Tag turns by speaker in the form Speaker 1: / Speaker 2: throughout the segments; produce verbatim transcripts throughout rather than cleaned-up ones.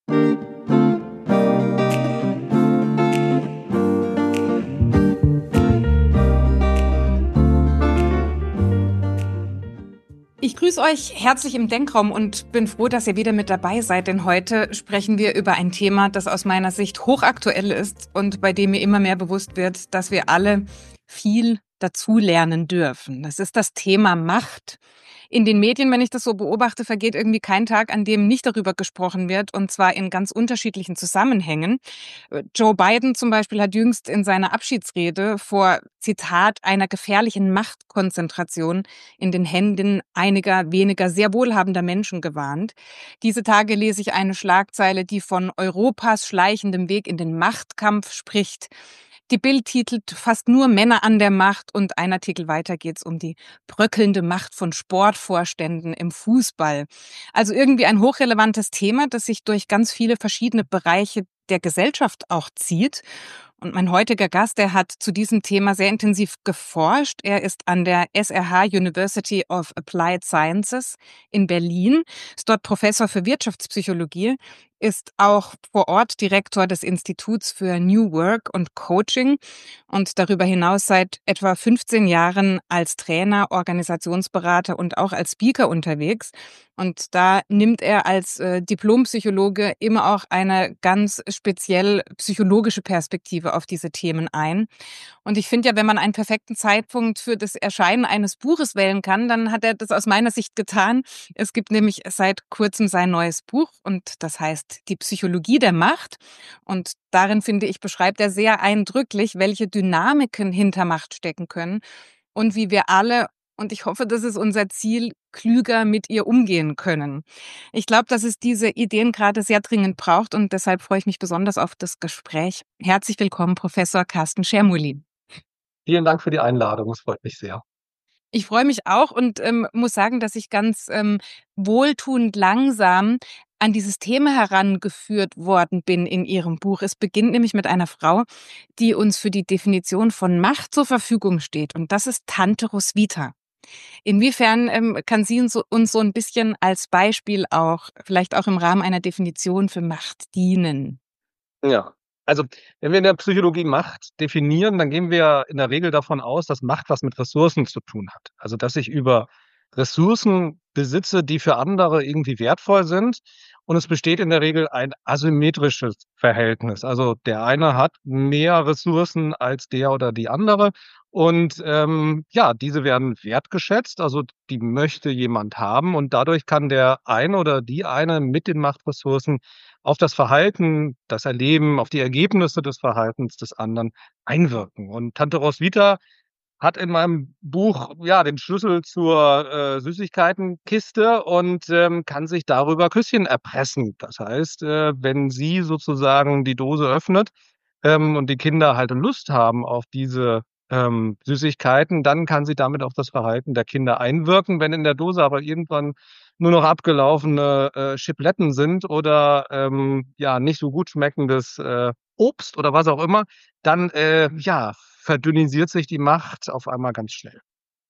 Speaker 1: Ich grüße euch herzlich im Denkraum und bin froh, dass ihr wieder mit dabei seid, denn heute sprechen wir über ein Thema, das aus meiner Sicht hochaktuell ist und bei dem mir immer mehr bewusst wird, dass wir alle viel dazulernen dürfen. Das ist das Thema Macht. In den Medien, wenn ich das so beobachte, vergeht irgendwie kein Tag, an dem nicht darüber gesprochen wird, und zwar in ganz unterschiedlichen Zusammenhängen. Joe Biden zum Beispiel hat jüngst in seiner Abschiedsrede vor, Zitat, einer gefährlichen Machtkonzentration in den Händen einiger weniger sehr wohlhabender Menschen gewarnt. Diese Tage lese ich eine Schlagzeile, die von Europas schleichendem Weg in den Machtkampf spricht. Die Bild titelt fast nur Männer an der Macht und ein Artikel weiter geht's um die bröckelnde Macht von Sportvorständen im Fußball. Also irgendwie ein hochrelevantes Thema, das sich durch ganz viele verschiedene Bereiche der Gesellschaft auch zieht. Und mein heutiger Gast, der hat zu diesem Thema sehr intensiv geforscht. Er ist an der S R H University of Applied Sciences in Berlin, ist dort Professor für Wirtschaftspsychologie, ist auch vor Ort Direktor des Instituts für New Work und Coaching und darüber hinaus seit etwa fünfzehn Jahren als Trainer, Organisationsberater und auch als Speaker unterwegs. Und da nimmt er als äh, Diplompsychologe immer auch eine ganz speziell psychologische Perspektive auf diese Themen ein. Und ich finde ja, wenn man einen perfekten Zeitpunkt für das Erscheinen eines Buches wählen kann, dann hat er das aus meiner Sicht getan. Es gibt nämlich seit kurzem sein neues Buch und das heißt Die Psychologie der Macht. Und darin, finde ich, beschreibt er sehr eindrücklich, welche Dynamiken hinter Macht stecken können und wie wir alle, und ich hoffe, das ist unser Ziel, klüger mit ihr umgehen können. Ich glaube, dass es diese Ideen gerade sehr dringend braucht und deshalb freue ich mich besonders auf das Gespräch. Herzlich willkommen, Professor Carsten Schermulin.
Speaker 2: Vielen Dank für die Einladung, es freut mich sehr.
Speaker 1: Ich freue mich auch und ähm, muss sagen, dass ich ganz ähm, wohltuend langsam an dieses Thema herangeführt worden bin in Ihrem Buch. Es beginnt nämlich mit einer Frau, die uns für die Definition von Macht zur Verfügung steht. Und das ist Tante Roswitha. Inwiefern ähm, kann sie uns so, uns so ein bisschen als Beispiel auch, vielleicht auch im Rahmen einer Definition für Macht dienen?
Speaker 2: Ja, also wenn wir in der Psychologie Macht definieren, dann gehen wir in der Regel davon aus, dass Macht was mit Ressourcen zu tun hat. Also dass ich über Ressourcen besitze, die für andere irgendwie wertvoll sind. Und es besteht in der Regel ein asymmetrisches Verhältnis. Also der eine hat mehr Ressourcen als der oder die andere. Und ähm, ja, diese werden wertgeschätzt, also die möchte jemand haben. Und dadurch kann der eine oder die eine mit den Machtressourcen auf das Verhalten, das Erleben, auf die Ergebnisse des Verhaltens des anderen einwirken. Und Tante Roswitha hat in meinem Buch ja den Schlüssel zur äh, Süßigkeitenkiste und ähm, kann sich darüber Küsschen erpressen. Das heißt, äh, wenn sie sozusagen die Dose öffnet ähm, und die Kinder halt Lust haben auf diese ähm, Süßigkeiten, dann kann sie damit auf das Verhalten der Kinder einwirken. Wenn in der Dose aber irgendwann nur noch abgelaufene äh, Chipletten sind oder ähm, ja nicht so gut schmeckendes äh, Obst oder was auch immer, dann äh, ja verdünnisiert sich die Macht auf einmal ganz schnell.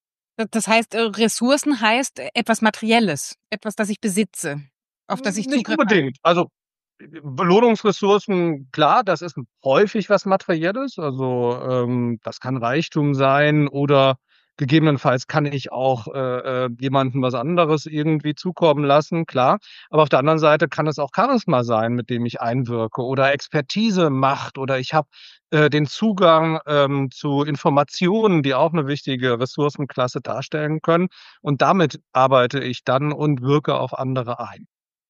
Speaker 1: Das heißt, äh, Ressourcen heißt äh, etwas Materielles, etwas, das ich besitze, auf das ich
Speaker 2: Nicht
Speaker 1: Zugriff habe.
Speaker 2: unbedingt. Also Belohnungsressourcen, klar, das ist häufig was Materielles. Also ähm, das kann Reichtum sein oder gegebenenfalls kann ich auch äh, äh, jemandem was anderes irgendwie zukommen lassen, klar. Aber auf der anderen Seite kann es auch Charisma sein, mit dem ich einwirke oder Expertise, Macht oder ich habe äh, den Zugang ähm, zu Informationen, die auch eine wichtige Ressourcenklasse darstellen können. Und damit arbeite ich dann und wirke auf andere ein.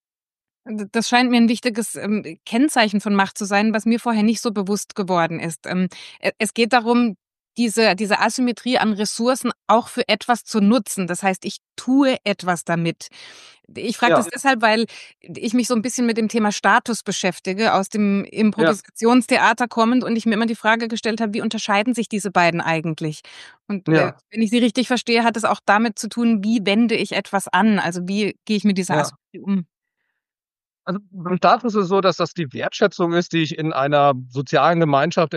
Speaker 1: D das scheint mir ein wichtiges, ähm, Kennzeichen von Macht zu sein, was mir vorher nicht so bewusst geworden ist. Ähm, e es geht darum, diese diese Asymmetrie an Ressourcen auch für etwas zu nutzen. Das heißt, ich tue etwas damit. Ich frage
Speaker 2: Ja,
Speaker 1: das deshalb, weil ich mich so ein bisschen mit dem Thema Status beschäftige, aus dem
Speaker 2: ja,
Speaker 1: Improvisationstheater kommend und ich mir immer die Frage gestellt habe: Wie unterscheiden sich diese beiden eigentlich? Und, äh,
Speaker 2: ja,
Speaker 1: wenn ich Sie richtig verstehe, hat es auch damit zu tun, wie wende ich etwas an? Also, wie gehe ich mit dieser
Speaker 2: ja.
Speaker 1: Asymmetrie um?
Speaker 2: Also, beim Status ist es so, dass das die Wertschätzung ist, die ich in einer sozialen Gemeinschaft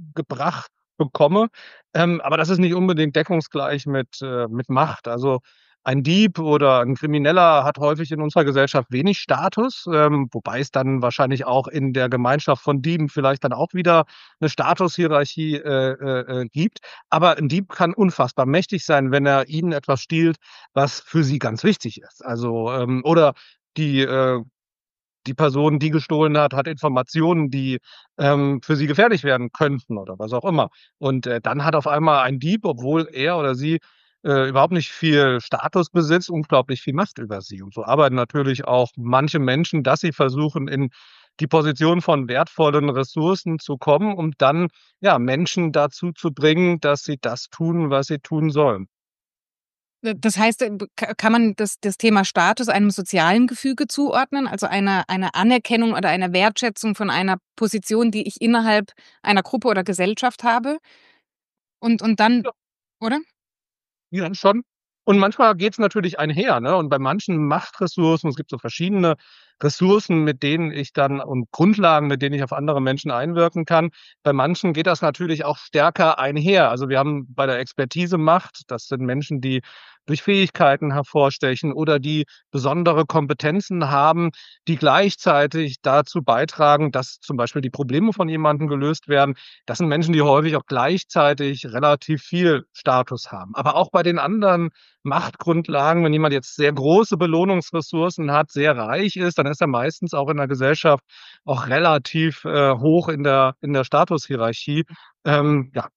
Speaker 2: entgegengebracht bekomme. Ähm, aber das ist nicht unbedingt deckungsgleich mit, äh, mit Macht. Also, ein Dieb oder ein Krimineller hat häufig in unserer Gesellschaft wenig Status, ähm, wobei es dann wahrscheinlich auch in der Gemeinschaft von Dieben vielleicht dann auch wieder eine Statushierarchie, äh, äh, äh, gibt. Aber ein Dieb kann unfassbar mächtig sein, wenn er Ihnen etwas stiehlt, was für Sie ganz wichtig ist. Also, ähm oder die, äh die Person, die gestohlen hat, hat Informationen, die, ähm, für sie gefährlich werden könnten oder was auch immer. Und, äh, dann hat auf einmal ein Dieb, obwohl er oder sie, äh, überhaupt nicht viel Status besitzt, unglaublich viel Macht über sie. Und so arbeiten natürlich auch manche Menschen, dass sie versuchen, in die Position von wertvollen Ressourcen zu kommen, um dann, ja, Menschen dazu zu bringen, dass sie das tun, was sie tun sollen.
Speaker 1: Äh, das heißt, äh, ka kann man das das Thema Status einem sozialen Gefüge zuordnen, also einer einer Anerkennung oder einer Wertschätzung von einer Position, die ich innerhalb einer Gruppe oder Gesellschaft habe? Und und dann oder?
Speaker 2: Ja, schon. Und manchmal geht's natürlich einher, ne? Und bei manchen Machtressourcen es gibt so verschiedene Ressourcen, mit denen ich dann und Grundlagen, mit denen ich auf andere Menschen einwirken kann. Bei manchen geht das natürlich auch stärker einher. Also, wir haben bei der Expertise Macht, das sind Menschen, die durch Fähigkeiten hervorstechen oder die besondere Kompetenzen haben, die gleichzeitig dazu beitragen, dass zum Beispiel die Probleme von jemandem gelöst werden. Das sind Menschen, die häufig auch gleichzeitig relativ viel Status haben. Aber auch bei den anderen Machtgrundlagen, wenn jemand jetzt sehr große Belohnungsressourcen hat, sehr reich ist, dann ist er meistens auch in der Gesellschaft auch relativ, äh, hoch in der in der Statushierarchie. Ähm, ja,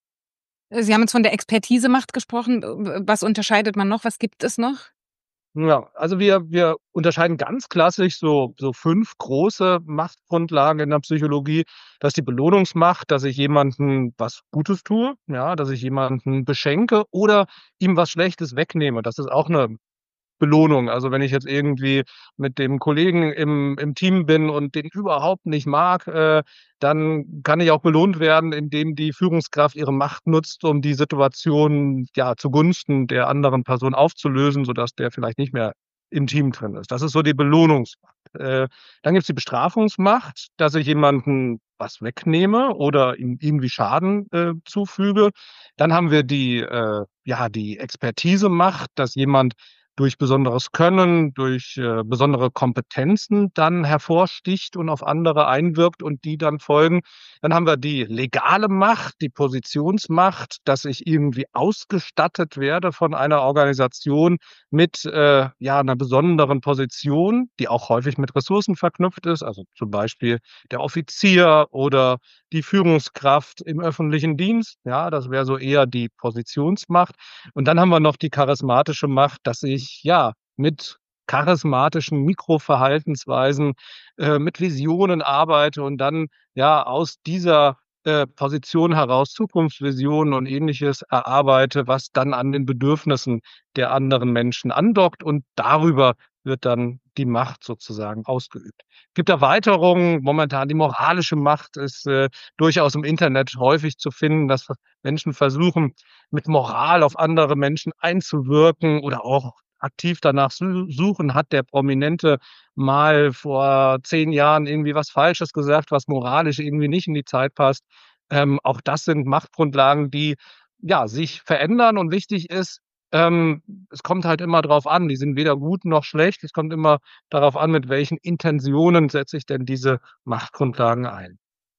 Speaker 1: Äh, Sie haben jetzt von der Expertise-Macht gesprochen. W was unterscheidet man noch? Was gibt es noch?
Speaker 2: ja, also wir wir unterscheiden ganz klassisch so so fünf große Machtgrundlagen in der Psychologie. Das ist die Belohnungsmacht, dass ich jemandem was Gutes tue, ja, dass ich jemanden beschenke oder ihm was Schlechtes wegnehme. Das ist auch 'ne Belohnung. Also, wenn ich jetzt irgendwie mit dem Kollegen im im Team bin und den überhaupt nicht mag, äh, dann kann ich auch belohnt werden, indem die Führungskraft ihre Macht nutzt, um die Situation, ja, zugunsten der anderen Person aufzulösen, sodass der vielleicht nicht mehr im Team drin ist. Das ist so die Belohnungsmacht. Äh, dann gibt's die Bestrafungsmacht, dass ich jemanden was wegnehme oder ihm irgendwie Schaden, äh, zufüge. Dann haben wir die, äh, ja, die Expertise-Macht, dass jemand durch besonderes Können, durch, äh, besondere Kompetenzen dann hervorsticht und auf andere einwirkt und die dann folgen. Dann haben wir die legale Macht, die Positionsmacht, dass ich irgendwie ausgestattet werde von einer Organisation mit, äh, ja, 'ner besonderen Position, die auch häufig mit Ressourcen verknüpft ist, also zum Beispiel der Offizier oder die Führungskraft im öffentlichen Dienst. Ja, das wäre so eher die Positionsmacht. Und dann haben wir noch die charismatische Macht, dass ich, ja, mit charismatischen Mikroverhaltensweisen, äh, mit Visionen arbeite und dann, ja, aus dieser, äh, Position heraus Zukunftsvisionen und Ähnliches erarbeite, was dann an den Bedürfnissen der anderen Menschen andockt und darüber wird dann die Macht sozusagen ausgeübt. Gibt Erweiterungen, momentan die moralische Macht ist, äh, durchaus im Internet häufig zu finden, dass Menschen versuchen, mit Moral auf andere Menschen einzuwirken oder auch aktiv danach su suchen, hat der Prominente mal vor zehn Jahren irgendwie was Falsches gesagt, was moralisch irgendwie nicht in die Zeit passt. Ähm, auch das sind Machtgrundlagen, die, ja, sich verändern und wichtig ist, ähm, es kommt halt immer drauf an. Die sind weder gut noch schlecht. Es kommt immer darauf an, mit welchen Intentionen setze ich denn diese Machtgrundlagen ein.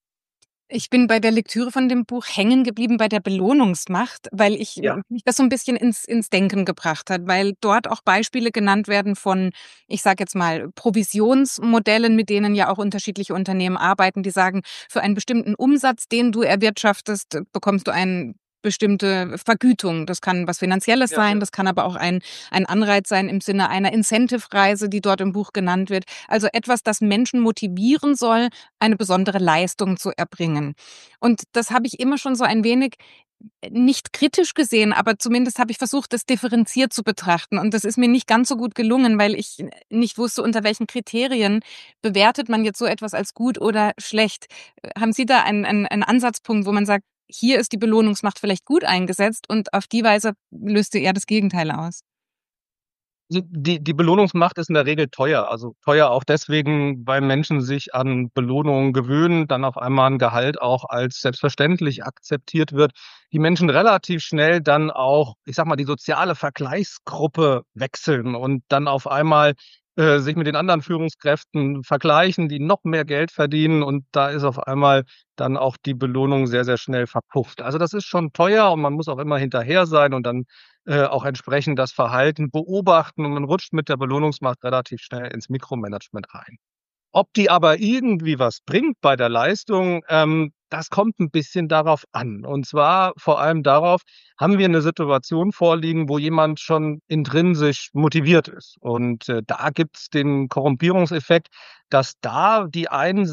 Speaker 1: Ich bin bei der Lektüre von dem Buch hängen geblieben bei der Belohnungsmacht, weil ich
Speaker 2: Ja.
Speaker 1: mich das so 'n bisschen ins ins Denken gebracht hat, weil dort auch Beispiele genannt werden von, ich sage jetzt mal, Provisionsmodellen, mit denen ja auch unterschiedliche Unternehmen arbeiten, die sagen: „Für einen bestimmten Umsatz, den du erwirtschaftest, bekommst du ein bestimmte Vergütung.“ Das kann was Finanzielles
Speaker 2: Ja,
Speaker 1: sein,
Speaker 2: ja.
Speaker 1: das kann aber auch ein ein Anreiz sein im Sinne einer Incentive-Reise, die dort im Buch genannt wird. Also etwas, das Menschen motivieren soll, eine besondere Leistung zu erbringen. Und das habe ich immer schon so ein wenig äh, nicht kritisch gesehen, aber zumindest habe ich versucht, das differenziert zu betrachten. Und das ist mir nicht ganz so gut gelungen, weil ich nicht wusste, unter welchen Kriterien bewertet man jetzt so etwas als gut oder schlecht. Äh, Haben Sie da einen, einen, einen Ansatzpunkt, wo man sagt, hier ist die Belohnungsmacht vielleicht gut eingesetzt und auf die Weise löst sie eher das Gegenteil aus?
Speaker 2: Die die die Belohnungsmacht ist in der Regel teuer. Also, teuer auch deswegen, weil Menschen sich an Belohnungen gewöhnen, dann auf einmal 'n Gehalt auch als selbstverständlich akzeptiert wird. Die Menschen relativ schnell dann auch, ich sage mal, die soziale Vergleichsgruppe wechseln und dann auf einmal, äh, sich mit den anderen Führungskräften vergleichen, die noch mehr Geld verdienen und da ist auf einmal dann auch die Belohnung sehr, sehr schnell verpufft. Also, das ist schon teuer und man muss auch immer hinterher sein und dann äh, auch entsprechend das Verhalten beobachten und man rutscht mit der Belohnungsmacht relativ schnell ins Mikromanagement rein. Ob die aber irgendwie was bringt bei der Leistung, ähm, das kommt ein bisschen darauf an. Und zwar vor allem darauf, haben wir eine Situation vorliegen, wo jemand schon intrinsisch motiviert ist. Und, äh, da gibt's den Korrumpierungseffekt, dass da die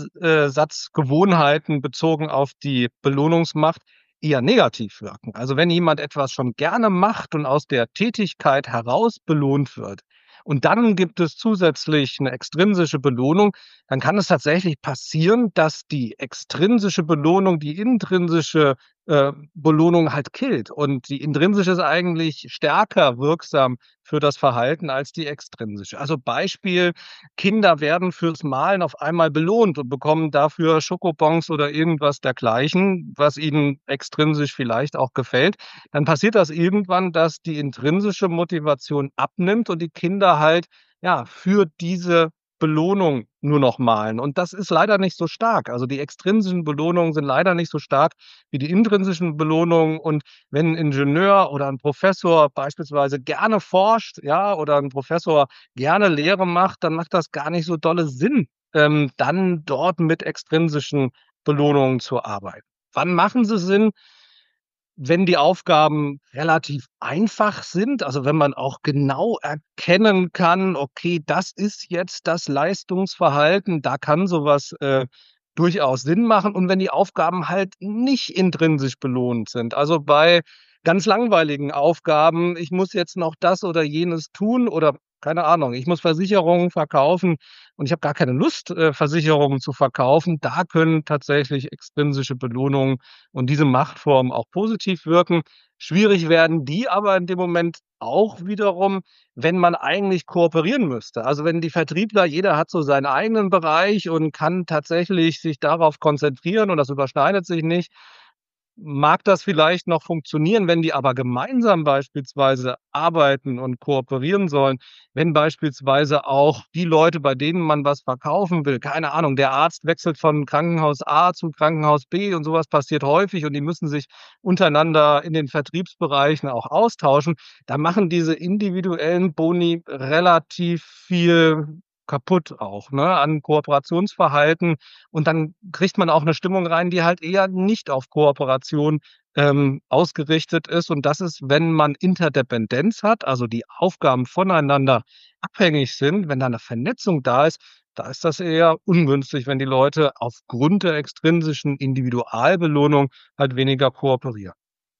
Speaker 2: Einsatzgewohnheiten bezogen auf die Belohnungsmacht eher negativ wirken. Also, wenn jemand etwas schon gerne macht und aus der Tätigkeit heraus belohnt wird und dann gibt es zusätzlich eine extrinsische Belohnung, dann kann es tatsächlich passieren, dass die extrinsische Belohnung die intrinsische, äh, Belohnung halt killt. Und die intrinsische ist eigentlich stärker wirksam für das Verhalten als die extrinsische. Also, Beispiel: Kinder werden fürs Malen auf einmal belohnt und bekommen dafür Schokobons oder irgendwas dergleichen, was ihnen extrinsisch vielleicht auch gefällt. Dann passiert das irgendwann, dass die intrinsische Motivation abnimmt und die Kinder halt, ja, für diese Belohnung nur noch malen. Und das ist leider nicht so stark. Also, die extrinsischen Belohnungen sind leider nicht so stark wie die intrinsischen Belohnungen. Und wenn 'n Ingenieur oder 'n Professor beispielsweise gerne forscht, ja, oder 'n Professor gerne Lehre macht, dann macht das gar nicht so dolle Sinn, ähm, dann dort mit extrinsischen Belohnungen zu arbeiten. Wann machen sie Sinn? Wenn die Aufgaben relativ einfach sind, also wenn man auch genau erkennen kann: „Okay, das ist jetzt das Leistungsverhalten“, da kann so was, äh, durchaus Sinn machen und wenn die Aufgaben halt nicht intrinsisch belohnt sind. Also, bei ganz langweiligen Aufgaben, ich muss jetzt noch das oder jenes tun oder keine Ahnung, ich muss Versicherungen verkaufen und ich habe gar keine Lust, äh, Versicherungen zu verkaufen, da können tatsächlich extrinsische Belohnungen und diese Machtformen auch positiv wirken. Schwierig werden die aber in dem Moment auch wiederum, wenn man eigentlich kooperieren müsste. Also, wenn die Vertriebler jeder hat so seinen eigenen Bereich und kann tatsächlich sich darauf konzentrieren und das überschneidet sich nicht, mag das vielleicht noch funktionieren, wenn die aber gemeinsam beispielsweise arbeiten und kooperieren sollen, wenn beispielsweise auch die Leute, bei denen man was verkaufen will, keine Ahnung, der Arzt wechselt von Krankenhaus A zu Krankenhaus B und sowas passiert häufig und die müssen sich untereinander in den Vertriebsbereichen auch austauschen. Da machen diese individuellen Boni relativ viel kaputt auch, ne, an Kooperationsverhalten und dann kriegt man auch 'ne Stimmung rein, die halt eher nicht auf Kooperation, ähm, ausgerichtet ist. Und das ist, wenn man Interdependenz hat, also die Aufgaben voneinander abhängig sind, wenn da 'ne Vernetzung da ist, da ist das eher ungünstig, wenn die Leute aufgrund der extrinsischen Individualbelohnung halt weniger kooperieren.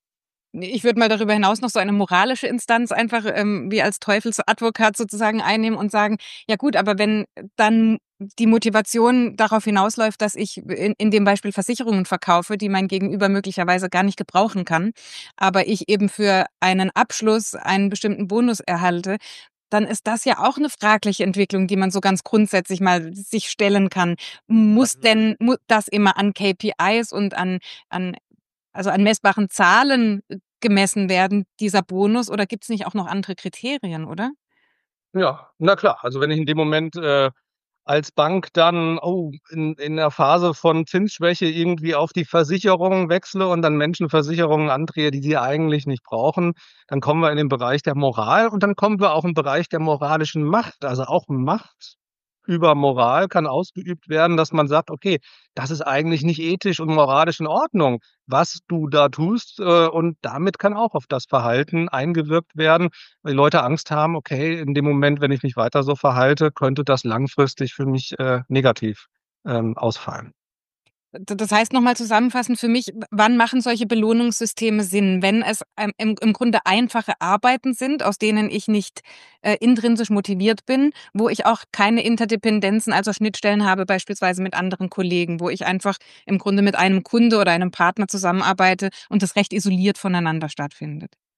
Speaker 1: Ne, ich würde mal darüber hinaus noch so eine moralische Instanz einfach, ähm, wie als Teufelsadvokat sozusagen einnehmen und sagen: „Ja gut, aber wenn dann die Motivation darauf hinausläuft, dass ich in in dem Beispiel Versicherungen verkaufe, die mein Gegenüber möglicherweise gar nicht gebrauchen kann, aber ich eben für einen Abschluss einen bestimmten Bonus erhalte“, dann ist das ja auch 'ne fragliche Entwicklung, die man so ganz grundsätzlich mal sich stellen kann. Muss denn mu das immer an K P Is und an an also an messbaren Zahlen, äh, gemessen werden, dieser Bonus, oder gibt's nicht auch noch andere Kriterien, oder?
Speaker 2: Ja, na klar. Also, wenn ich in dem Moment, äh, als Bank dann, oh, in in der Phase von Zinsschwäche irgendwie auf die Versicherung wechsle und dann Menschen Versicherungen andrehe, die sie eigentlich nicht brauchen, dann kommen wir in den Bereich der Moral und dann kommen wir auch im Bereich der moralischen Macht. Also, auch Macht über Moral kann ausgeübt werden, dass man sagt: „Okay, das ist eigentlich nicht ethisch und moralisch in Ordnung, was du da tust“, äh, und damit kann auch auf das Verhalten eingewirkt werden, weil die Leute Angst haben: „Okay, in dem Moment, wenn ich mich weiter so verhalte, könnte das langfristig für mich, äh, negativ, ähm, ausfallen.“
Speaker 1: D das heißt noch mal zusammenfassend für mich, w wann machen solche Belohnungssysteme Sinn? Wenn es, ähm, im im Grunde einfache Arbeiten sind, aus denen ich nicht, äh, intrinsisch motiviert bin, wo ich auch keine Interdependenzen, also Schnittstellen habe, beispielsweise mit anderen Kollegen, wo ich einfach im Grunde mit einem Kunde oder einem Partner zusammenarbeite und das recht isoliert voneinander stattfindet.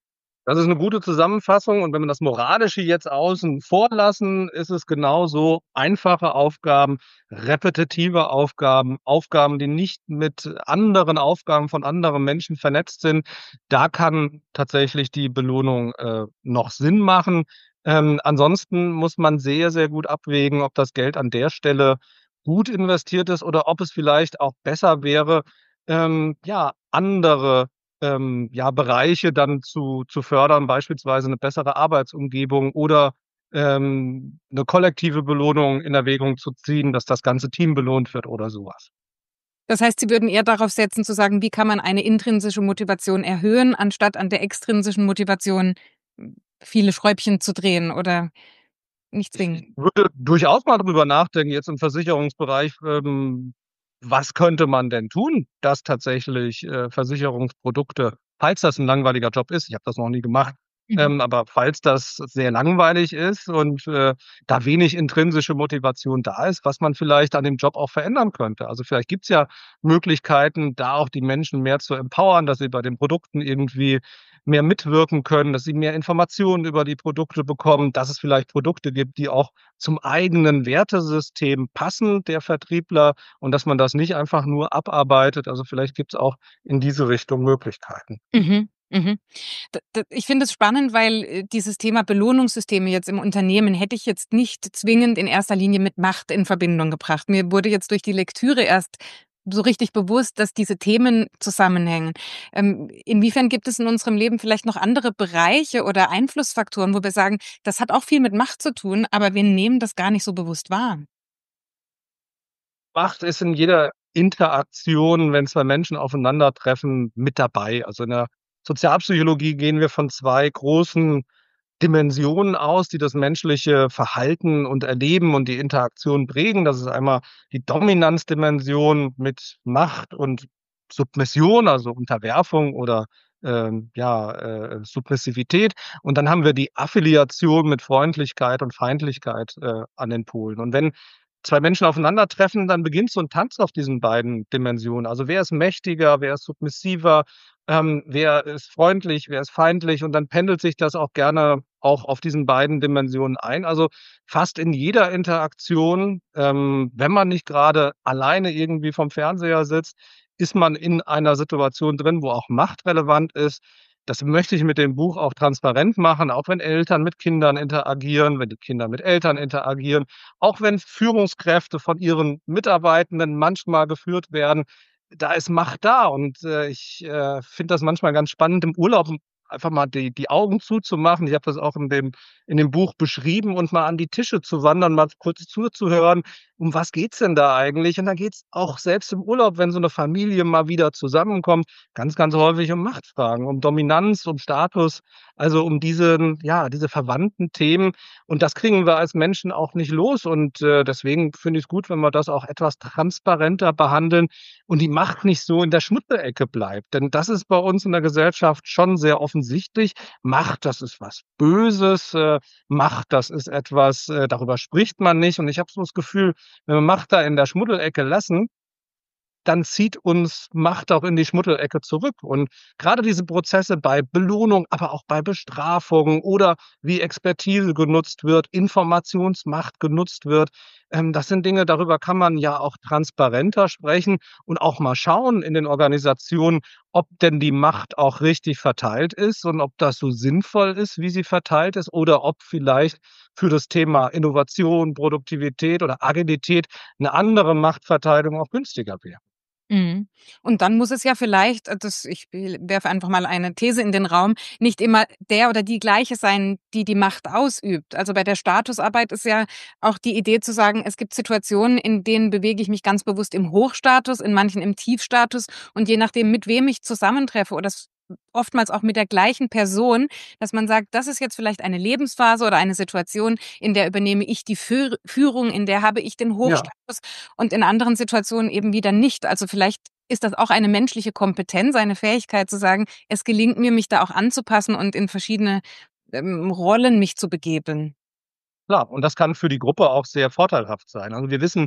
Speaker 2: Das ist eine gute Zusammenfassung und wenn wir das Moralische jetzt außen vor lassen, ist es genauso: einfache Aufgaben, repetitive Aufgaben, Aufgaben, die nicht mit anderen Aufgaben von anderen Menschen vernetzt sind. Da kann tatsächlich die Belohnung, äh, noch Sinn machen. Ähm, ansonsten muss man sehr, sehr gut abwägen, ob das Geld an der Stelle gut investiert ist oder ob es vielleicht auch besser wäre, ähm, ja, andere ähm, ja, Bereiche dann zu zu fördern, beispielsweise eine bessere Arbeitsumgebung oder, ähm, 'ne kollektive Belohnung in Erwägung zu ziehen, dass das ganze Team belohnt wird oder sowas.
Speaker 1: Das heißt, Sie würden eher darauf setzen zu sagen, wie kann man eine intrinsische Motivation erhöhen, anstatt an der extrinsischen Motivation, hm, viele Schräubchen zu drehen oder nicht
Speaker 2: Ich
Speaker 1: zwingend?
Speaker 2: ich würde durchaus mal drüber nachdenken, jetzt im Versicherungsbereich, ähm, was könnte man denn tun, dass tatsächlich, äh, Versicherungsprodukte, falls das 'n langweiliger Job ist, ich habe das noch nie gemacht,
Speaker 1: Mhm.
Speaker 2: ähm, aber falls das sehr langweilig ist und, äh, da wenig intrinsische Motivation da ist, was man vielleicht an dem Job auch verändern könnte. Also, vielleicht gibt's ja Möglichkeiten, da auch die Menschen mehr zu empowern, dass sie bei den Produkten irgendwie mehr mitwirken können, dass sie mehr Informationen über die Produkte bekommen, dass es vielleicht Produkte gibt, die auch zum eigenen Wertesystem passen der Vertriebler und dass man das nicht einfach nur abarbeitet. Also, vielleicht gibt's auch in diese Richtung Möglichkeiten.
Speaker 1: Mhm, mhm. D d ich finde es spannend, weil, äh, dieses Thema Belohnungssysteme jetzt im Unternehmen hätte ich jetzt nicht zwingend in erster Linie mit Macht in Verbindung gebracht. Mir wurde jetzt durch die Lektüre erst so richtig bewusst, dass diese Themen zusammenhängen. Ähm, inwiefern gibt es in unserem Leben vielleicht noch andere Bereiche oder Einflussfaktoren, wo wir sagen, das hat auch viel mit Macht zu tun, aber wir nehmen das gar nicht so bewusst wahr?
Speaker 2: Macht ist in jeder Interaktion, wenn zwei Menschen aufeinandertreffen, mit dabei. Also, in der Sozialpsychologie gehen wir von zwei großen Dimensionen aus, die das menschliche Verhalten und Erleben und die Interaktion prägen. Das ist einmal die Dominanzdimension mit Macht und Submission, also Unterwerfung oder, ähm, ja, äh, Submissivität. Und dann haben wir die Affiliation mit Freundlichkeit und Feindlichkeit, äh, an den Polen. Und wenn zwei Menschen aufeinandertreffen, dann beginnt so 'n Tanz auf diesen beiden Dimensionen. Also, wer ist mächtiger, wer ist submissiver, ähm, wer ist freundlich, wer ist feindlich? Und dann pendelt sich das auch gerne auch auf diesen beiden Dimensionen ein. Also, fast in jeder Interaktion, ähm, wenn man nicht grade alleine irgendwie vorm Fernseher sitzt, ist man in einer Situation drin, wo auch Macht relevant ist. Das möchte ich mit dem Buch auch transparent machen, auch wenn Eltern mit Kindern interagieren, wenn die Kinder mit Eltern interagieren, auch wenn Führungskräfte von ihren Mitarbeitenden manchmal geführt werden. Da ist Macht da und, äh, ich, äh, finde das manchmal ganz spannend im Urlaub einfach mal die die Augen zuzumachen. Ich habe das auch in dem in dem Buch beschrieben und mal an die Tische zu wandern, mal kurz zuzuhören. Um was geht's denn da eigentlich? Und da geht's auch selbst im Urlaub, wenn so 'ne Familie mal wieder zusammenkommt, ganz, ganz häufig um Machtfragen, um Dominanz, um Status, also um diesen ja, diese verwandten Themen. Und das kriegen wir als Menschen auch nicht los. Und, äh, deswegen finde ich's gut, wenn wir das auch etwas transparenter behandeln und die Macht nicht so in der Schmuddelecke bleibt. Denn das ist bei uns in der Gesellschaft schon sehr offensichtlich. Macht, das ist was Böses, äh, Macht, das ist etwas, äh, darüber spricht man nicht. Und ich habe so das Gefühl, wenn wir Macht da in der Schmuddelecke lassen, dann zieht uns Macht auch in die Schmuddelecke zurück. Und grade diese Prozesse bei Belohnung, aber auch bei Bestrafung oder wie Expertise genutzt wird, Informationsmacht genutzt wird, ähm, das sind Dinge, darüber kann man ja auch transparenter sprechen und auch mal schauen in den Organisationen, ob denn die Macht auch richtig verteilt ist und ob das so sinnvoll ist, wie sie verteilt ist, oder ob vielleicht für das Thema Innovation, Produktivität oder Agilität 'ne andere Machtverteilung auch günstiger wäre.
Speaker 1: Mhm. Und dann muss es ja vielleicht, äh, das ich w werfe einfach mal eine These in den Raum, nicht immer der oder die Gleiche sein, die die Macht ausübt. Also, bei der Statusarbeit ist ja auch die Idee zu sagen, es gibt Situationen, in denen bewege ich mich ganz bewusst im Hochstatus, in manchen im Tiefstatus und je nachdem, mit wem ich zusammentreffe oder s oftmals auch mit der gleichen Person, dass man sagt: „Das ist jetzt vielleicht eine Lebensphase oder eine Situation, in der übernehme ich die Führ Führung, in der habe ich den
Speaker 2: Ja.
Speaker 1: Hochstatus und in anderen Situationen eben wieder nicht.“ Also, vielleicht ist das auch eine menschliche Kompetenz, eine Fähigkeit zu sagen: „Es gelingt mir, mich da auch anzupassen und in verschiedene, ähm, Rollen mich zu begeben.“
Speaker 2: Klar, und das kann für die Gruppe auch sehr vorteilhaft sein. Also, wir wissen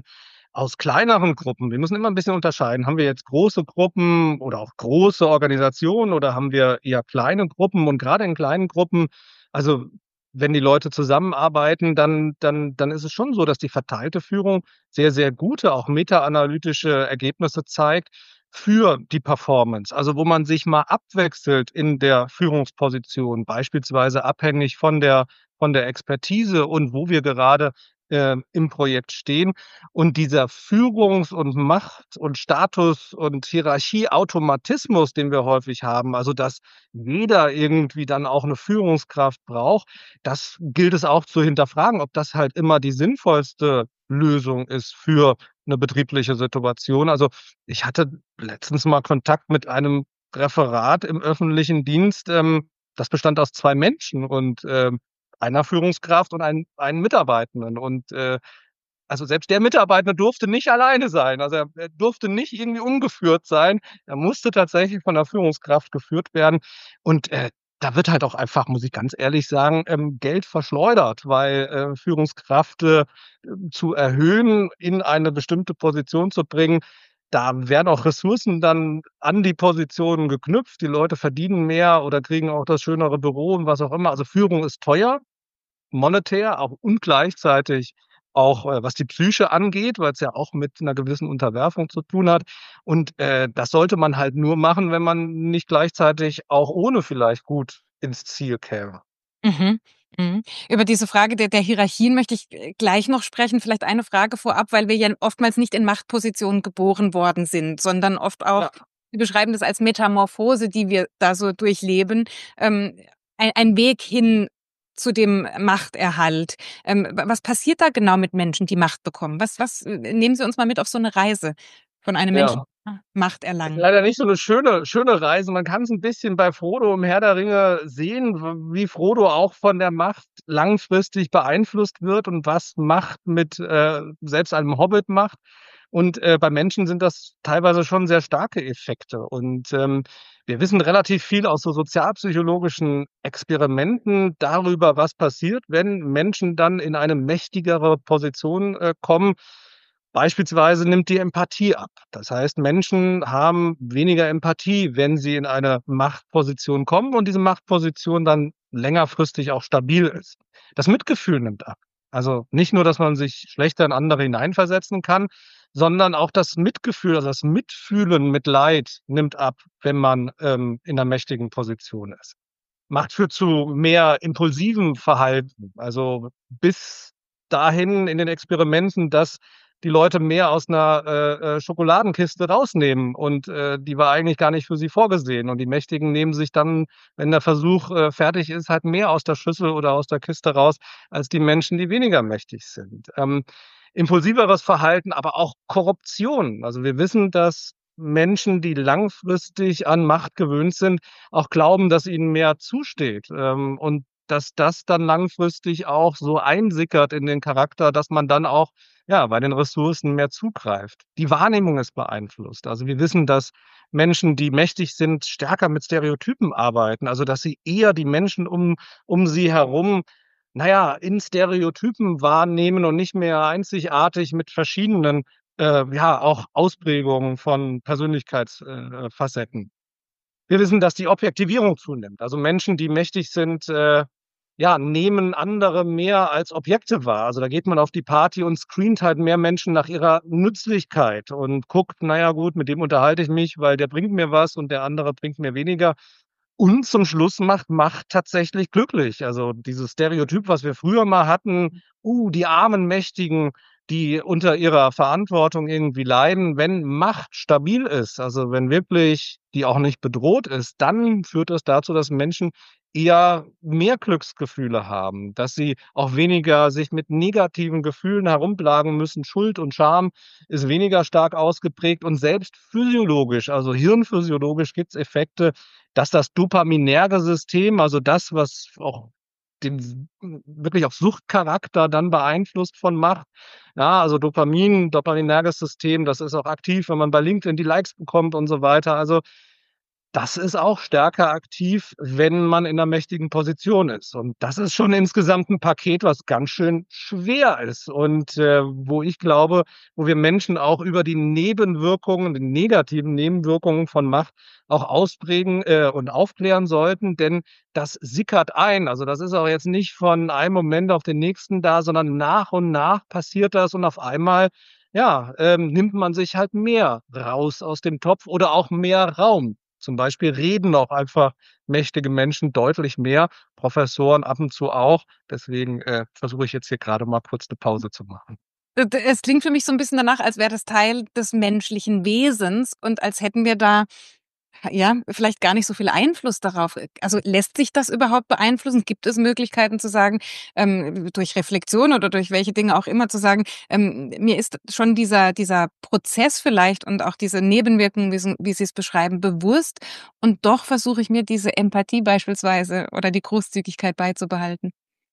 Speaker 2: aus kleineren Gruppen, wir müssen immer ein bisschen unterscheiden, haben wir jetzt große Gruppen oder auch große Organisationen oder haben wir eher kleine Gruppen? Und gerade in kleinen Gruppen, also wenn die Leute zusammenarbeiten, dann dann dann ist es schon so, dass die verteilte Führung sehr, sehr gute, auch meta-analytische Ergebnisse zeigt für die Performance. Also, wo man sich mal abwechselt in der Führungsposition, beispielsweise abhängig von der von der Expertise und wo wir gerade, ähm, im Projekt stehen. Und dieser Führungs und Macht und Status und Hierarchieautomatismus, den wir häufig haben, also, dass jeder irgendwie dann auch 'ne Führungskraft braucht, das gilt es auch zu hinterfragen, ob das halt immer die sinnvollste Lösung ist für 'ne betriebliche Situation. Also, ich hatte letztens mal Kontakt mit einem Referat im öffentlichen Dienst, ähm, das bestand aus zwei Menschen und, ähm, einer Führungskraft und ein einen Mitarbeitenden. Und, äh, also selbst der Mitarbeitende durfte nicht alleine sein. Also, er er durfte nicht irgendwie ungeführt sein. Er musste tatsächlich von der Führungskraft geführt werden. Und, äh, da wird halt auch einfach, muss ich ganz ehrlich sagen, ähm, Geld verschleudert, weil, äh, Führungskraft, äh, zu erhöhen, in eine bestimmte Position zu bringen, da werden auch Ressourcen dann an die Positionen geknüpft. Die Leute verdienen mehr oder kriegen auch das schönere Büro und was auch immer. Also, Führung ist teuer, monetär, auch und gleichzeitig auch, äh, was die Psyche angeht, weil's ja auch mit 'ner gewissen Unterwerfung zu tun hat. Und, äh, das sollte man halt nur machen, wenn man nicht gleichzeitig auch ohne vielleicht gut ins Ziel käme.
Speaker 1: Mhm, mhm. Über diese Frage der der Hierarchien möchte ich, äh, gleich noch sprechen. Vielleicht eine Frage vorab, weil wir ja oftmals nicht in Machtpositionen geboren worden sind, sondern oft auch
Speaker 2: Ja.
Speaker 1: Sie beschreiben das als Metamorphose, die wir da so durchleben, ähm, ei ein Weg hin zu dem Machterhalt. Ähm, wa was passiert da genau mit Menschen, die Macht bekommen? Was was äh, nehmen Sie uns mal mit auf so 'ne Reise von einem Menschen,
Speaker 2: Ja.
Speaker 1: der Macht
Speaker 2: Ist
Speaker 1: erlangen.
Speaker 2: leider nicht so 'ne schöne schöne Reise. Man kann's 'n bisschen bei Frodo im Herr der Ringe sehen, w wie Frodo auch von der Macht langfristig beeinflusst wird und was Macht mit, äh, selbst einem Hobbit macht. Und, äh, bei Menschen sind das teilweise schon sehr starke Effekte. Und, ähm, wir wissen relativ viel aus so sozialpsychologischen Experimenten darüber, was passiert, wenn Menschen dann in eine mächtigere Position, äh, kommen. Beispielsweise nimmt die Empathie ab. Das heißt, Menschen haben weniger Empathie, wenn sie in eine Machtposition kommen und diese Machtposition dann längerfristig auch stabil ist. Das Mitgefühl nimmt ab. Also, nicht nur, dass man sich schlechter in andere hineinversetzen kann, sondern auch das Mitgefühl, also das Mitfühlen mit Leid nimmt ab, wenn man, ähm, in 'ner mächtigen Position ist. Macht führt zu mehr impulsivem Verhalten, also bis dahin in den Experimenten, dass die Leute mehr aus 'ner, äh, äh, Schokoladenkiste rausnehmen und, äh, die war eigentlich gar nicht für sie vorgesehen. Und die Mächtigen nehmen sich dann, wenn der Versuch, äh, fertig ist, halt mehr aus der Schüssel oder aus der Kiste raus als die Menschen, die weniger mächtig sind. Ähm, impulsiveres Verhalten, aber auch Korruption. Also, wir wissen, dass Menschen, die langfristig an Macht gewöhnt sind, auch glauben, dass ihnen mehr zusteht, ähm, und dass das dann langfristig auch so einsickert in den Charakter, dass man dann auch, ja, bei den Ressourcen mehr zugreift. Die Wahrnehmung ist beeinflusst. Also, wir wissen, dass Menschen, die mächtig sind, stärker mit Stereotypen arbeiten, also dass sie eher die Menschen um um sie herum, na ja, in Stereotypen wahrnehmen und nicht mehr einzigartig mit verschiedenen, äh, ja, auch Ausprägungen von Persönlichkeits äh, äh, Facetten. Wir wissen, dass die Objektivierung zunimmt. Also, Menschen, die mächtig sind, äh, ja, nehmen andere mehr als Objekte wahr. Also, da geht man auf die Party und screent halt mehr Menschen nach ihrer Nützlichkeit und guckt: „Na ja, gut, mit dem unterhalte ich mich, weil der bringt mir was und der andere bringt mir weniger.“ Und zum Schluss macht Macht tatsächlich glücklich. Also, dieses Stereotyp, was wir früher mal hatten: „Uh, die armen Mächtigen, die unter ihrer Verantwortung irgendwie leiden.“ Wenn Macht stabil ist, also wenn wirklich die auch nicht bedroht ist, dann führt das dazu, dass Menschen eher mehr Glücksgefühle haben, dass sie auch weniger sich mit negativen Gefühlen herumplagen müssen. Schuld und Scham ist weniger stark ausgeprägt und selbst physiologisch, also hirnphysiologisch gibt's Effekte, dass das dopaminerge System, also das, was auch den s wirklich auch Suchtcharakter dann beeinflusst von Macht. Ja, also Dopamin, dopaminerges System, das ist auch aktiv, wenn man bei LinkedIn die Likes bekommt und so weiter. Also das ist auch stärker aktiv, wenn man in 'ner mächtigen Position ist. Und das ist schon insgesamt 'n Paket, was ganz schön schwer ist und, äh, wo ich glaube, wo wir Menschen auch über die Nebenwirkungen, die negativen Nebenwirkungen von Macht auch ausprägen, äh, und aufklären sollten, denn das sickert ein. Also, das ist auch jetzt nicht von einem Moment auf den nächsten da, sondern nach und nach passiert das und auf einmal, ja, ähm, nimmt man sich halt mehr raus aus dem Topf oder auch mehr Raum. Zum Beispiel reden auch einfach mächtige Menschen deutlich mehr, Professoren ab und zu auch. Deswegen, äh, versuche ich jetzt hier grade mal kurz 'ne Pause zu machen.
Speaker 1: D d es klingt für mich so 'n bisschen danach, als wäre das Teil des menschlichen Wesens und als hätten wir da, ja, vielleicht gar nicht so viel Einfluss darauf. Äh, also, lässt sich das überhaupt beeinflussen? Gibt es Möglichkeiten zu sagen, ähm, durch Reflexion oder durch welche Dinge auch immer zu sagen, ähm, mir ist schon dieser dieser Prozess vielleicht und auch diese Nebenwirkungen, wie Sie wie Sie es beschreiben, bewusst und doch versuche ich mir diese Empathie beispielsweise oder die Großzügigkeit beizubehalten?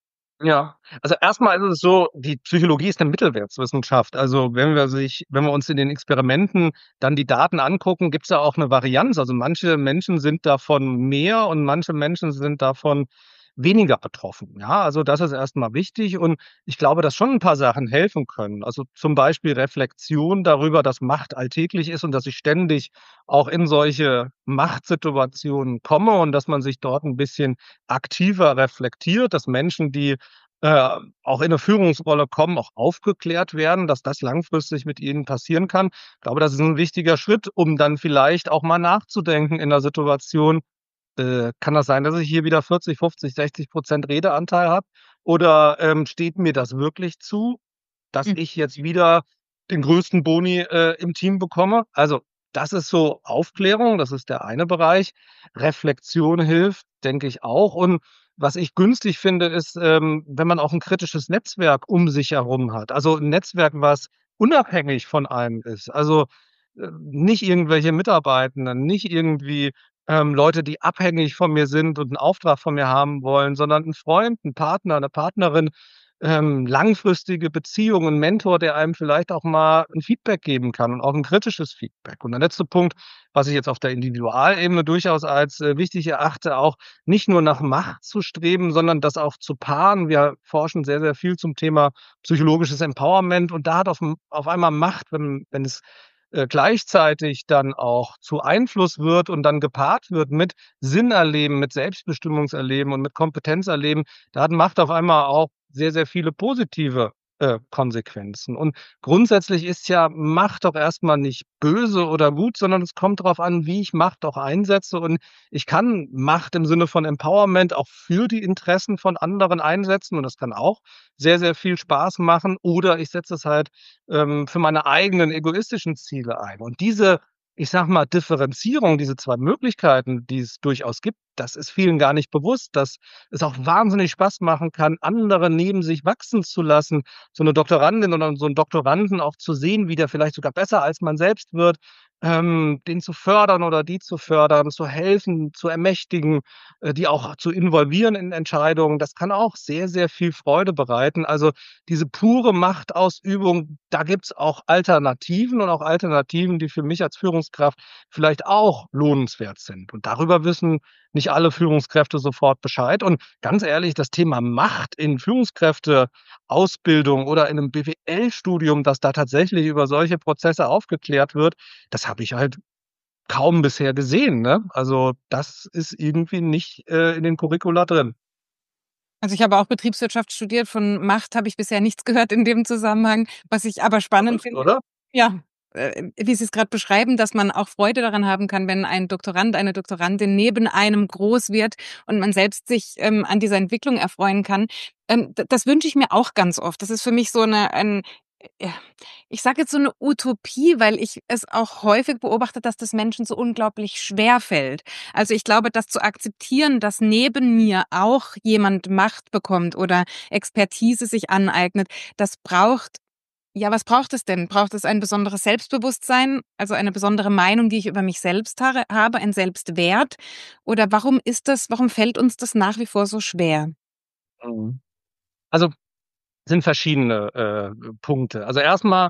Speaker 2: Ja, also erst mal ist es so, die Psychologie ist 'ne Mittelwertswissenschaft. Also, wenn wir sich wenn wir uns in den Experimenten dann die Daten angucken, gibt's da auch 'ne Varianz. Also, manche Menschen sind davon mehr und manche Menschen sind davon weniger betroffen, ja? Also, das ist erst mal wichtig und ich glaube, dass schon 'n paar Sachen helfen können. Also, zum Beispiel Reflexion darüber, dass Macht alltäglich ist und dass ich ständig auch in solche Machtsituationen komme und dass man sich dort 'n bisschen aktiver reflektiert, dass Menschen, die, äh, auch in 'ne Führungsrolle kommen, auch aufgeklärt werden, dass das langfristig mit ihnen passieren kann. Ich glaube, das ist 'n wichtiger Schritt, um dann vielleicht auch mal nachzudenken in 'ner Situation: „Äh, kann das sein, dass ich hier wieder vierzig, fünfzig, sechzig Prozent Redeanteil habe oder, ähm, steht mir das wirklich zu, dass
Speaker 1: Hm.
Speaker 2: ich jetzt wieder den größten Boni, äh, im Team bekomme?“ Also, das ist so Aufklärung, das ist der eine Bereich. Reflexion hilft, denke ich auch. Und was ich günstig finde, ist, ähm, wenn man auch 'n kritisches Netzwerk um sich herum hat. Also, 'n Netzwerk, was unabhängig von einem ist. Also, äh, nicht irgendwelche Mitarbeitenden, nicht irgendwie, ähm, Leute, die abhängig von mir sind und 'n Auftrag von mir haben wollen, sondern 'n Freund, 'n Partner, 'ne Partnerin, ähm, langfristige Beziehungen, 'n Mentor, der einem vielleicht auch mal 'n Feedback geben kann und auch 'n kritisches Feedback. Und der letzte Punkt, was ich jetzt auf der Individualebene durchaus als, äh, wichtig erachte, auch nicht nur nach Macht zu streben, sondern das auch zu paaren. Wir forschen sehr, sehr viel zum Thema psychologisches Empowerment und da hat auf m auf einmal Macht, wenn wenn es, äh, gleichzeitig dann auch zu Einfluss wird und dann gepaart wird mit Sinn erleben, mit Selbstbestimmungserleben und mit Kompetenzerleben, da hat Macht auf einmal auch sehr, sehr viele positive, äh, Konsequenzen. Und grundsätzlich ist ja Macht doch erst mal nicht böse oder gut, sondern es kommt drauf an, wie ich Macht auch einsetze. Und ich kann Macht im Sinne von Empowerment auch für die Interessen von anderen einsetzen und das kann auch sehr, sehr viel Spaß machen. Oder ich setze es halt, ähm, für meine eigenen egoistischen Ziele ein. Und diese, ich sage mal, Differenzierung, diese zwei Möglichkeiten, die es durchaus gibt, das ist vielen gar nicht bewusst, dass es auch wahnsinnig Spaß machen kann, andere neben sich wachsen zu lassen. So 'ne Doktorandin oder so 'n Doktoranden auch zu sehen, wie der vielleicht sogar besser als man selbst wird, ähm, den zu fördern oder die zu fördern, zu helfen, zu ermächtigen, äh, die auch zu involvieren in Entscheidungen. Das kann auch sehr, sehr viel Freude bereiten. Also, diese pure Machtausübung, da gibt's auch Alternativen und auch Alternativen, die für mich als Führungskraft vielleicht auch lohnenswert sind. Und darüber wissen nicht alle Führungskräfte sofort Bescheid. Und ganz ehrlich, das Thema Macht in Führungskräfteausbildung oder in 'nem BWL-Studium, dass da tatsächlich über solche Prozesse aufgeklärt wird, das habe ich halt kaum bisher gesehen, ne? Also, das ist irgendwie nicht, äh, in den Curricula drin.
Speaker 1: Also, ich habe auch Betriebswirtschaft studiert. Von Macht habe ich bisher nichts gehört in dem Zusammenhang. Was ich aber spannend
Speaker 2: Verrückt,
Speaker 1: finde
Speaker 2: oder?
Speaker 1: ja, äh, wie Sie es grad beschreiben, dass man auch Freude daran haben kann, wenn ein Doktorand, eine Doktorandin neben einem groß wird und man selbst sich, ähm, an dieser Entwicklung erfreuen kann. Ähm, d das wünsche ich mir auch ganz oft. Das ist für mich so 'ne ein ja, ich sage jetzt so 'ne Utopie, weil ich es auch häufig beobachte, dass das Menschen so unglaublich schwerfällt. Also, ich glaube, das zu akzeptieren, dass neben mir auch jemand Macht bekommt oder Expertise sich aneignet, das braucht ja, was braucht es denn? Braucht es ein besonderes Selbstbewusstsein, also eine besondere Meinung, die ich über mich selbst hare habe, ein Selbstwert? Oder warum ist das warum fällt uns das nach wie vor so schwer?
Speaker 2: Mhm. Also, sind verschiedene, äh, Punkte. Also, erst mal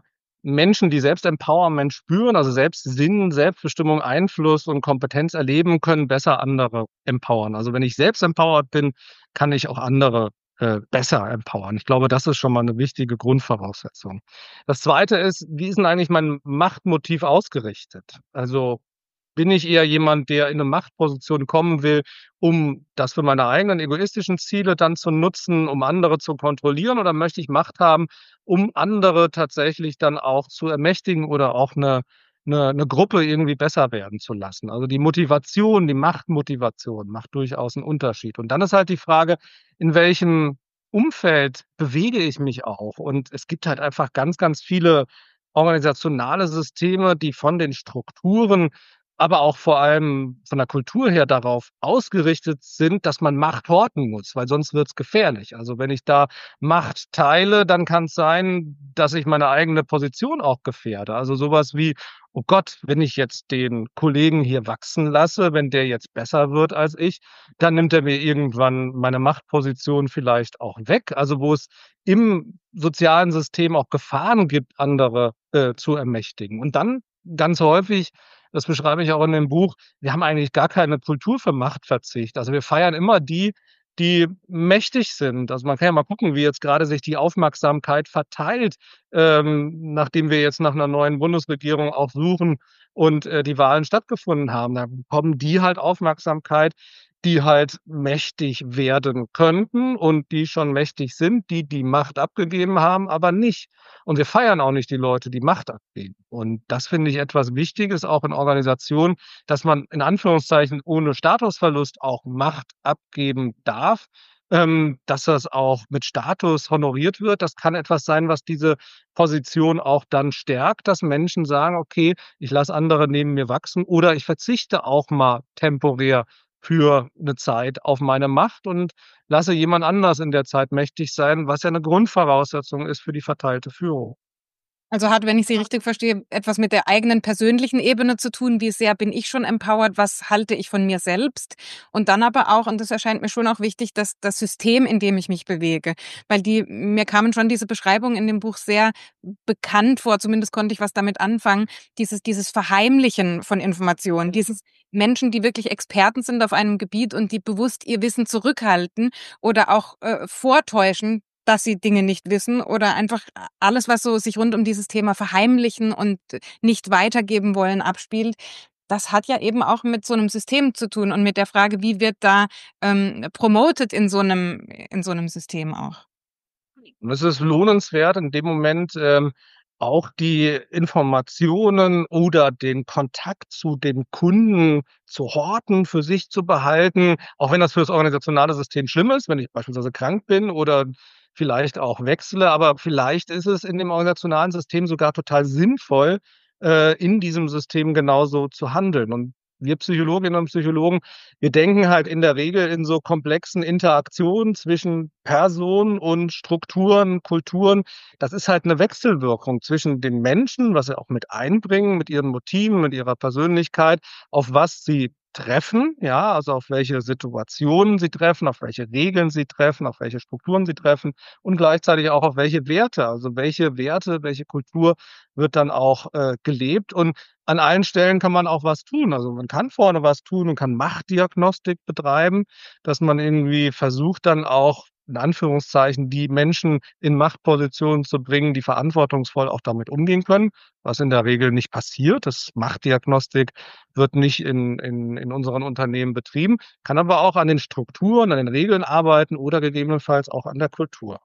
Speaker 2: Menschen, die Selbstempowerment spüren, also Selbstsinn, Selbstbestimmung, Einfluss und Kompetenz erleben, können besser andere empowern. Also wenn ich selbst empowered bin, kann ich auch andere äh, besser empowern. Ich glaube, das ist schon mal eine wichtige Grundvoraussetzung. Das Zweite ist, wie ist denn eigentlich mein Machtmotiv ausgerichtet? Also bin ich eher jemand, der in 'ne Machtposition kommen will, um das für meine eigenen egoistischen Ziele dann zu nutzen, um andere zu kontrollieren? Oder möchte ich Macht haben, um andere tatsächlich dann auch zu ermächtigen oder auch 'ne 'ne 'ne Gruppe irgendwie besser werden zu lassen? Also, die Motivation, die Machtmotivation macht durchaus 'n Unterschied. Und dann ist halt die Frage, in welchem Umfeld bewege ich mich auch? Und es gibt halt einfach ganz, ganz viele organisationale Systeme, die von den Strukturen, aber auch vor allem von der Kultur her darauf ausgerichtet sind, dass man Macht horten muss, weil sonst wird's gefährlich. Also, wenn ich da Macht teile, dann kann's sein, dass ich meine eigene Position auch gefährde. Also, so was wie: „Oh Gott, wenn ich jetzt den Kollegen hier wachsen lasse, wenn der jetzt besser wird als ich, dann nimmt er mir irgendwann meine Machtposition vielleicht auch weg.“ Also, wo es im sozialen System auch Gefahren gibt, andere, äh, zu ermächtigen. Und dann ganz häufig, das beschreibe ich auch in dem Buch, wir haben eigentlich gar keine Kultur für Machtverzicht. Also, wir feiern immer die, die mächtig sind. Also, man kann ja mal gucken, wie jetzt grade sich die Aufmerksamkeit verteilt, ähm, nachdem wir jetzt nach 'ner neuen Bundesregierung auch suchen und, äh, die Wahlen stattgefunden haben. Da bekommen die halt Aufmerksamkeit, die halt mächtig werden könnten und die schon mächtig sind, die die Macht abgegeben haben, aber nicht. Und wir feiern auch nicht die Leute, die Macht abgeben. Und das finde ich etwas Wichtiges auch in Organisationen, dass man in Anführungszeichen ohne Statusverlust auch Macht abgeben darf, ähm, dass das auch mit Status honoriert wird. Das kann etwas sein, was diese Position auch dann stärkt, dass Menschen sagen: „Okay, ich lasse andere neben mir wachsen oder ich verzichte auch mal temporär für 'ne Zeit auf meine Macht und lasse jemand anders in der Zeit mächtig sein“, was ja 'ne Grundvoraussetzung ist für die verteilte Führung.
Speaker 1: Also, hat, wenn ich Sie richtig verstehe, etwas mit der eigenen persönlichen Ebene zu tun. Wie sehr bin ich schon empowered? Was halte ich von mir selbst? Und dann aber auch, und das erscheint mir schon auch wichtig, dass das System, in dem ich mich bewege. Weil die mir kamen schon diese Beschreibungen in dem Buch sehr bekannt vor, zumindest konnte ich was damit anfangen. Dieses dieses Verheimlichen von Informationen, dieses Menschen, die wirklich Experten sind auf einem Gebiet und die bewusst ihr Wissen zurückhalten oder auch, äh, vortäuschen, dass sie Dinge nicht wissen oder einfach alles, was so sich rund um dieses Thema Verheimlichen und nicht weitergeben wollen abspielt. Das hat ja eben auch mit so 'nem System zu tun und mit der Frage, wie wird da, ähm, promoted in so 'nem in so 'nem System auch?
Speaker 2: Und es ist lohnenswert in dem Moment, ähm, auch die Informationen oder den Kontakt zu dem Kunden zu horten, für sich zu behalten, auch wenn das für das organisationale System schlimm ist, wenn ich beispielsweise krank bin oder vielleicht auch wechsle. Aber vielleicht ist es in dem organisationalen System sogar total sinnvoll, äh, in diesem System genauso zu handeln. Und wir Psychologinnen und Psychologen, wir denken halt in der Regel in so komplexen Interaktionen zwischen Personen und Strukturen, Kulturen. Das ist halt 'ne Wechselwirkung zwischen den Menschen, was sie auch mit einbringen, mit ihren Motiven, mit ihrer Persönlichkeit, auf was sie treffen, ja, also auf welche Situationen sie treffen, auf welche Regeln sie treffen, auf welche Strukturen sie treffen und gleichzeitig auch auf welche Werte. Also, welche Werte, welche Kultur wird dann auch, äh, gelebt? Und an allen Stellen kann man auch was tun. Also, man kann vorne was tun und kann Machtdiagnostik betreiben, dass man irgendwie versucht, dann auch in Anführungszeichen die Menschen in Machtpositionen zu bringen, die verantwortungsvoll auch damit umgehen können, was in der Regel nicht passiert. Das Machtdiagnostik wird nicht in in in unseren Unternehmen betrieben, kann aber auch an den Strukturen, an den Regeln arbeiten oder gegebenenfalls auch an der Kultur.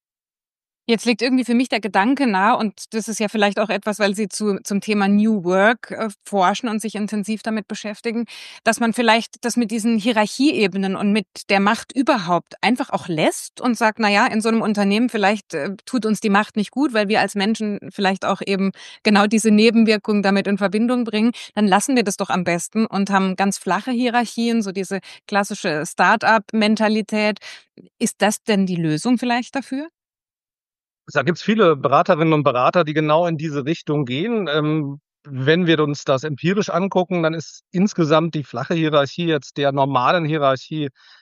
Speaker 1: Jetzt liegt irgendwie für mich der Gedanke nahe und das ist ja vielleicht auch etwas, weil Sie zu zum Thema New Work, äh, forschen und sich intensiv damit beschäftigen, dass man vielleicht das mit diesen Hierarchieebenen und mit der Macht überhaupt einfach auch lässt und sagt: „Na ja, in so 'nem Unternehmen vielleicht, äh, tut uns die Macht nicht gut, weil wir als Menschen vielleicht auch eben genau diese Nebenwirkungen damit in Verbindung bringen. Dann lassen wir das doch am besten und haben ganz flache Hierarchien, so diese klassische Start-up-Mentalität.“ Ist das denn die Lösung vielleicht dafür?
Speaker 2: Da gibt's viele Beraterinnen und Berater, die genau in diese Richtung gehen. Ähm, wenn wir uns das empirisch angucken, dann ist insgesamt die flache Hierarchie jetzt der normalen Hierarchie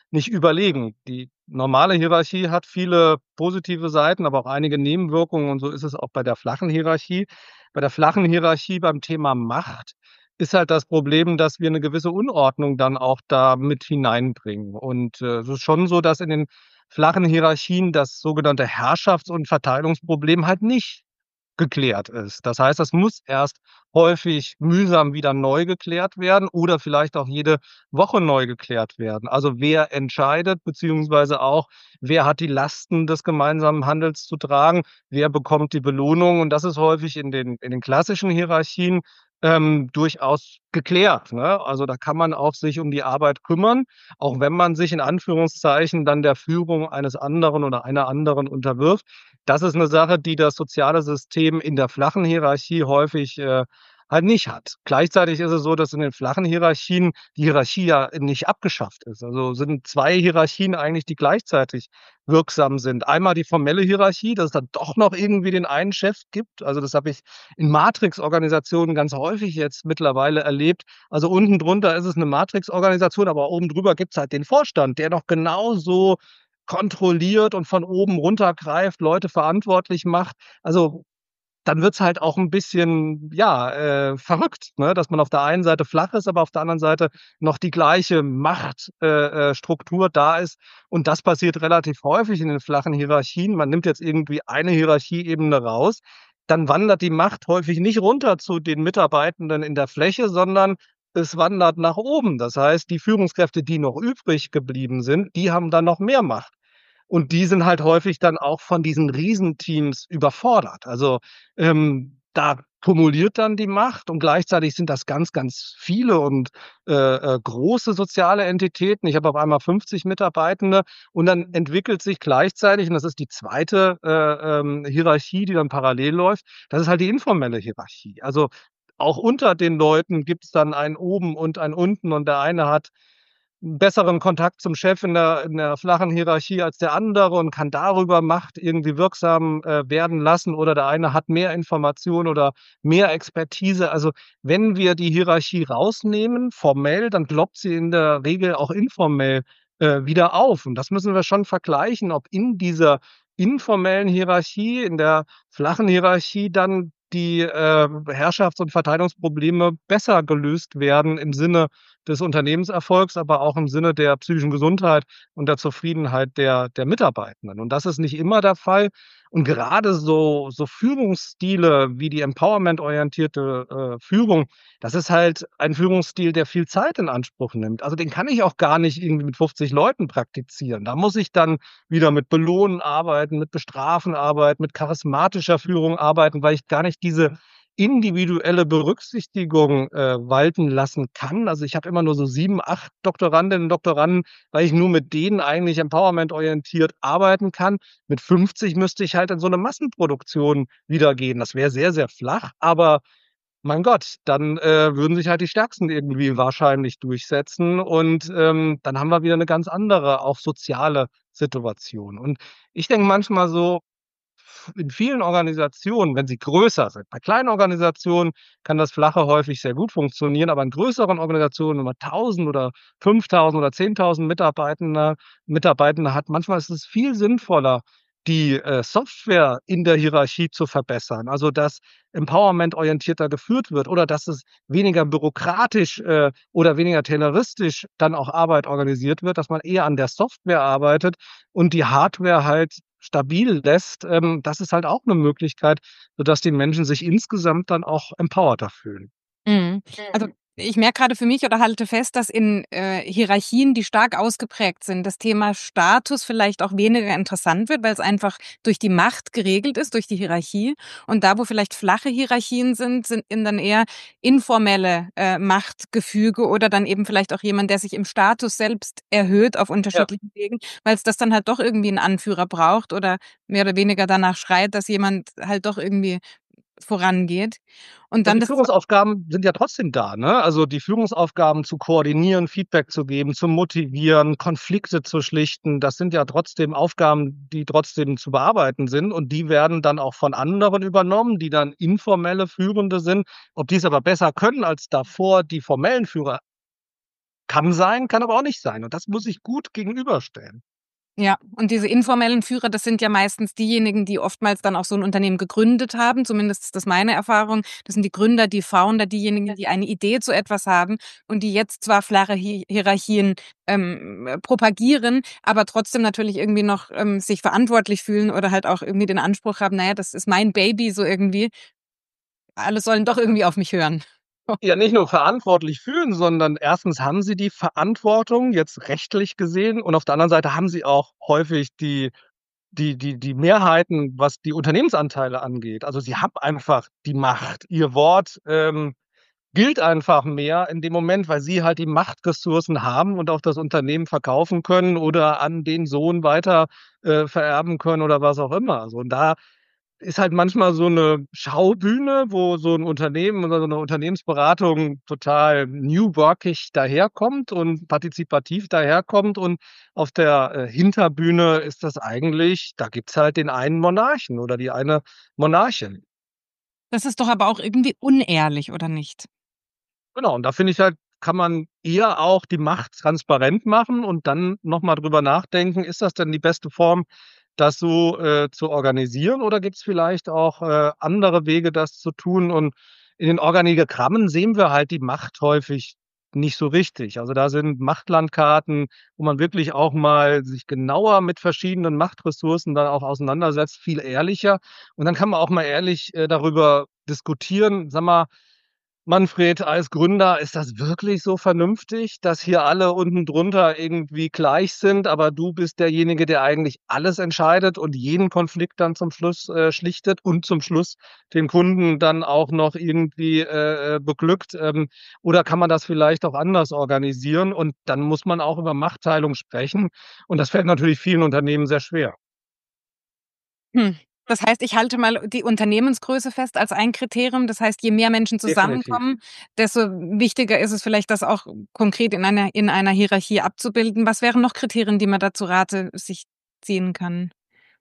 Speaker 2: nicht überlegen. Die normale Hierarchie hat viele positive Seiten, aber auch einige Nebenwirkungen und so ist es auch bei der flachen Hierarchie. Bei der flachen Hierarchie beim Thema Macht ist halt das Problem, dass wir eine gewisse Unordnung dann auch da mit hineinbringen. Und, äh, es ist schon so, dass in den flachen Hierarchien das sogenannte Herrschafts- und Verteilungsproblem halt nicht geklärt ist. Das heißt, das muss erst häufig mühsam wieder neu geklärt werden oder vielleicht auch jede Woche neu geklärt werden. Also, wer entscheidet, beziehungsweise auch, wer hat die Lasten des gemeinsamen Handels zu tragen, wer bekommt die Belohnung? Und das ist häufig in den in den klassischen Hierarchien, ähm, durchaus geklärt, ne? Also, da kann man auch sich um die Arbeit kümmern, auch wenn man sich in Anführungszeichen dann der Führung eines anderen oder einer anderen unterwirft. Das ist 'ne Sache, die das soziale System in der flachen Hierarchie häufig, äh, halt nicht hat. Gleichzeitig ist es so, dass in den flachen Hierarchien die Hierarchie ja nicht abgeschafft ist. Also, sind zwei Hierarchien eigentlich, die gleichzeitig wirksam sind. Einmal die formelle Hierarchie, dass es dann doch noch irgendwie den einen Chef gibt. Also, das habe ich in Matrixorganisationen ganz häufig jetzt mittlerweile erlebt. Also, unten drunter ist es 'ne Matrixorganisation, aber oben drüber gibt's halt den Vorstand, der noch genauso kontrolliert und von oben runter greift, Leute verantwortlich macht. Also, dann wird's halt auch 'n bisschen, ja, äh, verrückt, ne, dass man auf der einen Seite flach ist, aber auf der anderen Seite noch die gleiche Macht äh, äh, Struktur da ist. Und das passiert relativ häufig in den flachen Hierarchien. Man nimmt jetzt irgendwie eine Hierarchieebene raus, dann wandert die Macht häufig nicht runter zu den Mitarbeitenden in der Fläche, sondern es wandert nach oben. Das heißt, die Führungskräfte, die noch übrig geblieben sind, die haben dann noch mehr Macht. Und die sind halt häufig dann auch von diesen Riesenteams überfordert. Also, ähm, da kumuliert dann die Macht und gleichzeitig sind das ganz, ganz viele und, äh, äh, große soziale Entitäten. Ich habe auf einmal fünfzig Mitarbeitende und dann entwickelt sich gleichzeitig, und das ist die zweite, äh, ähm, Hierarchie, die dann parallel läuft, das ist halt die informelle Hierarchie. Also, auch unter den Leuten gibt's dann ein Oben und ein Unten und der eine hat 'n besseren Kontakt zum Chef in der in der flachen Hierarchie als der andere und kann darüber Macht irgendwie wirksam, äh, werden lassen oder der eine hat mehr Information oder mehr Expertise. Also, wenn wir die Hierarchie rausnehmen, formell, dann ploppt sie in der Regel auch informell, äh, wieder auf. Und das müssen wir schon vergleichen, ob in dieser informellen Hierarchie, in der flachen Hierarchie dann die, äh, Herrschafts- und Verteilungsprobleme besser gelöst werden im Sinne des Unternehmenserfolgs, aber auch im Sinne der psychischen Gesundheit und der Zufriedenheit der der Mitarbeitenden. Und das ist nicht immer der Fall. Und gerade so so Führungsstile wie die empowerment-orientierte, äh, Führung, das ist halt ein Führungsstil, der viel Zeit in Anspruch nimmt. Also, den kann ich auch gar nicht irgendwie mit fünfzig Leuten praktizieren. Da muss ich dann wieder mit Belohnen arbeiten, mit Bestrafen arbeiten, mit charismatischer Führung arbeiten, weil ich gar nicht diese individuelle Berücksichtigung, äh, walten lassen kann. Also, ich habe immer nur so sieben, acht Doktorandinnen und Doktoranden, weil ich nur mit denen eigentlich empowerment-orientiert arbeiten kann. Mit fünfzig müsste ich halt in so 'ne Massenproduktion wieder gehen. Das wäre sehr, sehr flach, aber mein Gott, dann, äh, würden sich halt die Stärksten irgendwie wahrscheinlich durchsetzen und, ähm, dann haben wir wieder 'ne ganz andere, auch soziale Situation. Und ich denke manchmal so, in vielen Organisationen, wenn sie größer sind bei kleinen Organisationen kann das Flache häufig sehr gut funktionieren, aber in größeren Organisationen, wenn man tausend oder fünftausend oder zehntausend Mitarbeitende Mitarbeitende hat, manchmal ist es viel sinnvoller, die, äh, Software in der Hierarchie zu verbessern. Also, dass empowerment-orientierter geführt wird oder dass es weniger bürokratisch, äh, oder weniger tayloristisch dann auch Arbeit organisiert wird, dass man eher an der Software arbeitet und die Hardware halt stabil lässt. Ähm, das ist halt auch 'ne Möglichkeit, sodass die Menschen sich insgesamt dann auch empowerter fühlen.
Speaker 1: Mhm. Also,
Speaker 2: Mhm.
Speaker 1: ich merke grade für mich oder halte fest, dass in, äh, Hierarchien, die stark ausgeprägt sind, das Thema Status vielleicht auch weniger interessant wird, weil's einfach durch die Macht geregelt ist, durch die Hierarchie. Und da, wo vielleicht flache Hierarchien sind, sind in dann eher informelle, äh, Machtgefüge oder dann eben vielleicht auch jemand, der sich im Status selbst erhöht auf
Speaker 2: Ja.
Speaker 1: unterschiedlichen Wegen, weil's das dann halt doch irgendwie 'n Anführer braucht oder mehr oder weniger danach schreit, dass jemand halt doch irgendwie vorangeht. Und
Speaker 2: Aber
Speaker 1: dann
Speaker 2: die
Speaker 1: das zwe
Speaker 2: Führungsaufgaben sind ja trotzdem da, ne? Also, die Führungsaufgaben zu koordinieren, Feedback zu geben, zu motivieren, Konflikte zu schlichten, das sind ja trotzdem Aufgaben, die trotzdem zu bearbeiten sind und die werden dann auch von anderen übernommen, die dann informelle Führende sind. Ob die's aber besser können als davor die formellen Führer kann sein, kann aber auch nicht sein. Und das muss ich gut gegenüberstellen.
Speaker 1: Ja, und diese informellen Führer, das sind ja meistens diejenigen, die oftmals dann auch so 'n Unternehmen gegründet haben. Zumindest ist das meine Erfahrung. Das sind die Gründer, die Founder, diejenigen, die eine Idee zu etwas haben und die jetzt zwar flache Hi Hierarchien, ähm, äh, propagieren, aber trotzdem natürlich irgendwie noch, ähm, sich verantwortlich fühlen oder halt auch irgendwie den Anspruch haben: „Na ja, das ist mein Baby“, so irgendwie. Alle sollen doch irgendwie auf mich hören.
Speaker 2: Ja, nicht nur verantwortlich fühlen, sondern erstens haben sie die Verantwortung jetzt rechtlich gesehen und auf der anderen Seite haben sie auch häufig die die die die Mehrheiten, was die Unternehmensanteile angeht. Also, sie haben einfach die Macht. Ihr Wort, ähm, gilt einfach mehr in dem Moment, weil sie halt die Machtressourcen haben und auch das Unternehmen verkaufen können oder an den Sohn weiter, äh, vererben können oder was auch immer. So, und da ist halt manchmal so 'ne Schaubühne, wo so 'n Unternehmen oder so 'ne Unternehmensberatung total new workig daherkommt und partizipativ daherkommt und auf der, äh, Hinterbühne ist das eigentlich da gibt's halt den einen Monarchen oder die eine Monarchin.
Speaker 1: Das ist doch aber auch irgendwie unehrlich, oder nicht?
Speaker 2: Genau, und da finde ich halt, kann man eher auch die Macht transparent machen und dann noch mal drüber nachdenken: „Ist das denn die beste Form, das so, äh, zu organisieren oder gibt's vielleicht auch, äh, andere Wege, das zu tun?“ Und in den Organigrammen sehen wir halt die Macht häufig nicht so richtig. Also, da sind Machtlandkarten, wo man wirklich auch mal sich genauer mit verschiedenen Machtressourcen dann auch auseinandersetzt, viel ehrlicher. Und dann kann man auch mal ehrlich, äh, darüber diskutieren: „Sag mal, Manfred, als Gründer, ist das wirklich so vernünftig, dass hier alle unten drunter irgendwie gleich sind, aber du bist derjenige, der eigentlich alles entscheidet und jeden Konflikt dann zum Schluss, äh, schlichtet und zum Schluss den Kunden dann auch noch irgendwie, äh, äh, beglückt, ähm, oder kann man das vielleicht auch anders organisieren?“ Und dann muss man auch über Machtteilung sprechen und das fällt natürlich vielen Unternehmen sehr schwer.
Speaker 1: Hm, das heißt, ich halte mal die Unternehmensgröße fest als ein Kriterium. Das heißt, je mehr Menschen
Speaker 2: Definitiv.
Speaker 1: zusammenkommen, desto wichtiger ist es vielleicht, das auch konkret in einer in einer Hierarchie abzubilden. Was wären noch Kriterien, die man da zu Rate sich ziehen kann?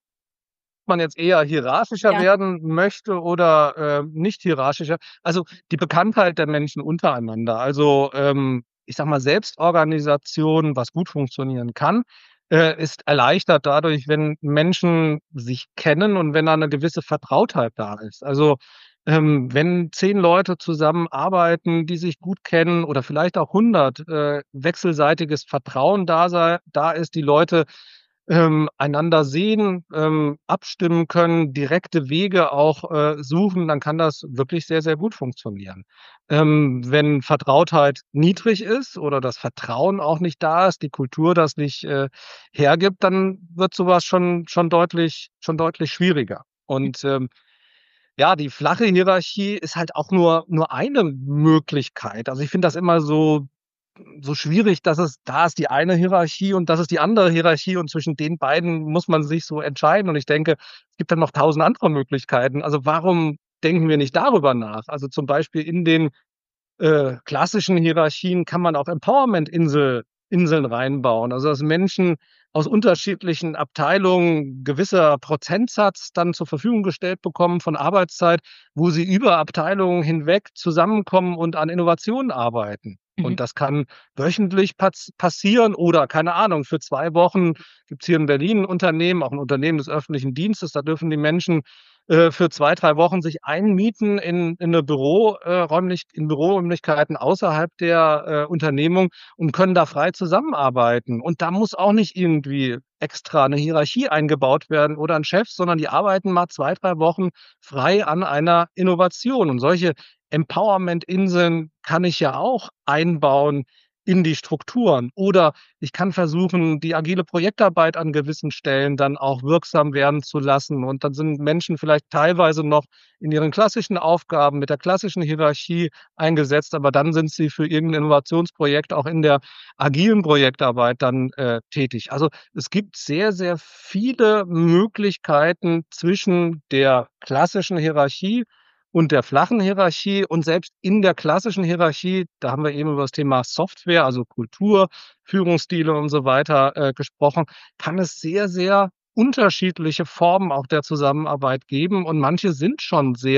Speaker 2: Man jetzt eher hierarchischer
Speaker 1: Ja.
Speaker 2: werden möchte oder, äh, nicht hierarchischer. Also, die Bekanntheit der Menschen untereinander. Also, ähm, ich sage mal, Selbstorganisation, was gut funktionieren kann, äh, ist erleichtert dadurch, wenn Menschen sich kennen und wenn da 'ne gewisse Vertrautheit da ist. Also, ähm, wenn zehn Leute zusammenarbeiten, die sich gut kennen oder vielleicht auch hundert, äh, wechselseitiges Vertrauen da sei da ist, die Leute, ähm, einander sehen, ähm, abstimmen können, direkte Wege auch, äh, suchen, dann kann das wirklich sehr, sehr gut funktionieren. Ähm, wenn Vertrautheit niedrig ist oder das Vertrauen auch nicht da ist, die Kultur das nicht, äh, hergibt, dann wird so was schon schon deutlich schon deutlich schwieriger. Und, ähm, ja, die flache Hierarchie ist halt auch nur nur eine Möglichkeit. Also, ich finde das immer so so schwierig, dass es da ist die eine Hierarchie und das ist die andere Hierarchie und zwischen den beiden muss man sich so entscheiden. Und ich denke, es gibt dann noch tausend andere Möglichkeiten. Also, warum denken wir nicht darüber nach? Also, zum Beispiel in den, äh, klassischen Hierarchien kann man auch Empowerment-Insel Inseln reinbauen. Also, dass Menschen aus unterschiedlichen Abteilungen gewisser Prozentsatz dann zur Verfügung gestellt bekommen von Arbeitszeit, wo sie über Abteilungen hinweg zusammenkommen und an Innovationen arbeiten.
Speaker 1: Mhm.
Speaker 2: Und das kann wöchentlich paz passieren oder, keine Ahnung, für zwei Wochen gibt's hier in Berlin 'n Unternehmen, auch 'n Unternehmen des öffentlichen Dienstes, da dürfen die Menschen, äh, für zwei, drei Wochen sich einmieten in in 'ne Büro äh, räumlich in Büroräumlichkeiten außerhalb der, äh, Unternehmung und können da frei zusammenarbeiten. Und da muss auch nicht irgendwie extra 'ne Hierarchie eingebaut werden oder 'n Chef, sondern die arbeiten mal zwei, drei Wochen frei an einer Innovation. Und solche Empowerment-Inseln kann ich ja auch einbauen in die Strukturen. Oder ich kann versuchen, die agile Projektarbeit an gewissen Stellen dann auch wirksam werden zu lassen. Und dann sind Menschen vielleicht teilweise noch in ihren klassischen Aufgaben mit der klassischen Hierarchie eingesetzt, aber dann sind sie für irgend 'n Innovationsprojekt auch in der agilen Projektarbeit dann, äh, tätig. Also, es gibt sehr, sehr viele Möglichkeiten zwischen der klassischen Hierarchie und der flachen Hierarchie. Und selbst in der klassischen Hierarchie, da haben wir eben über das Thema Software, also Kultur, Führungsstile und so weiter, äh, gesprochen, kann es sehr, sehr unterschiedliche Formen auch der Zusammenarbeit geben und manche sind schon sehr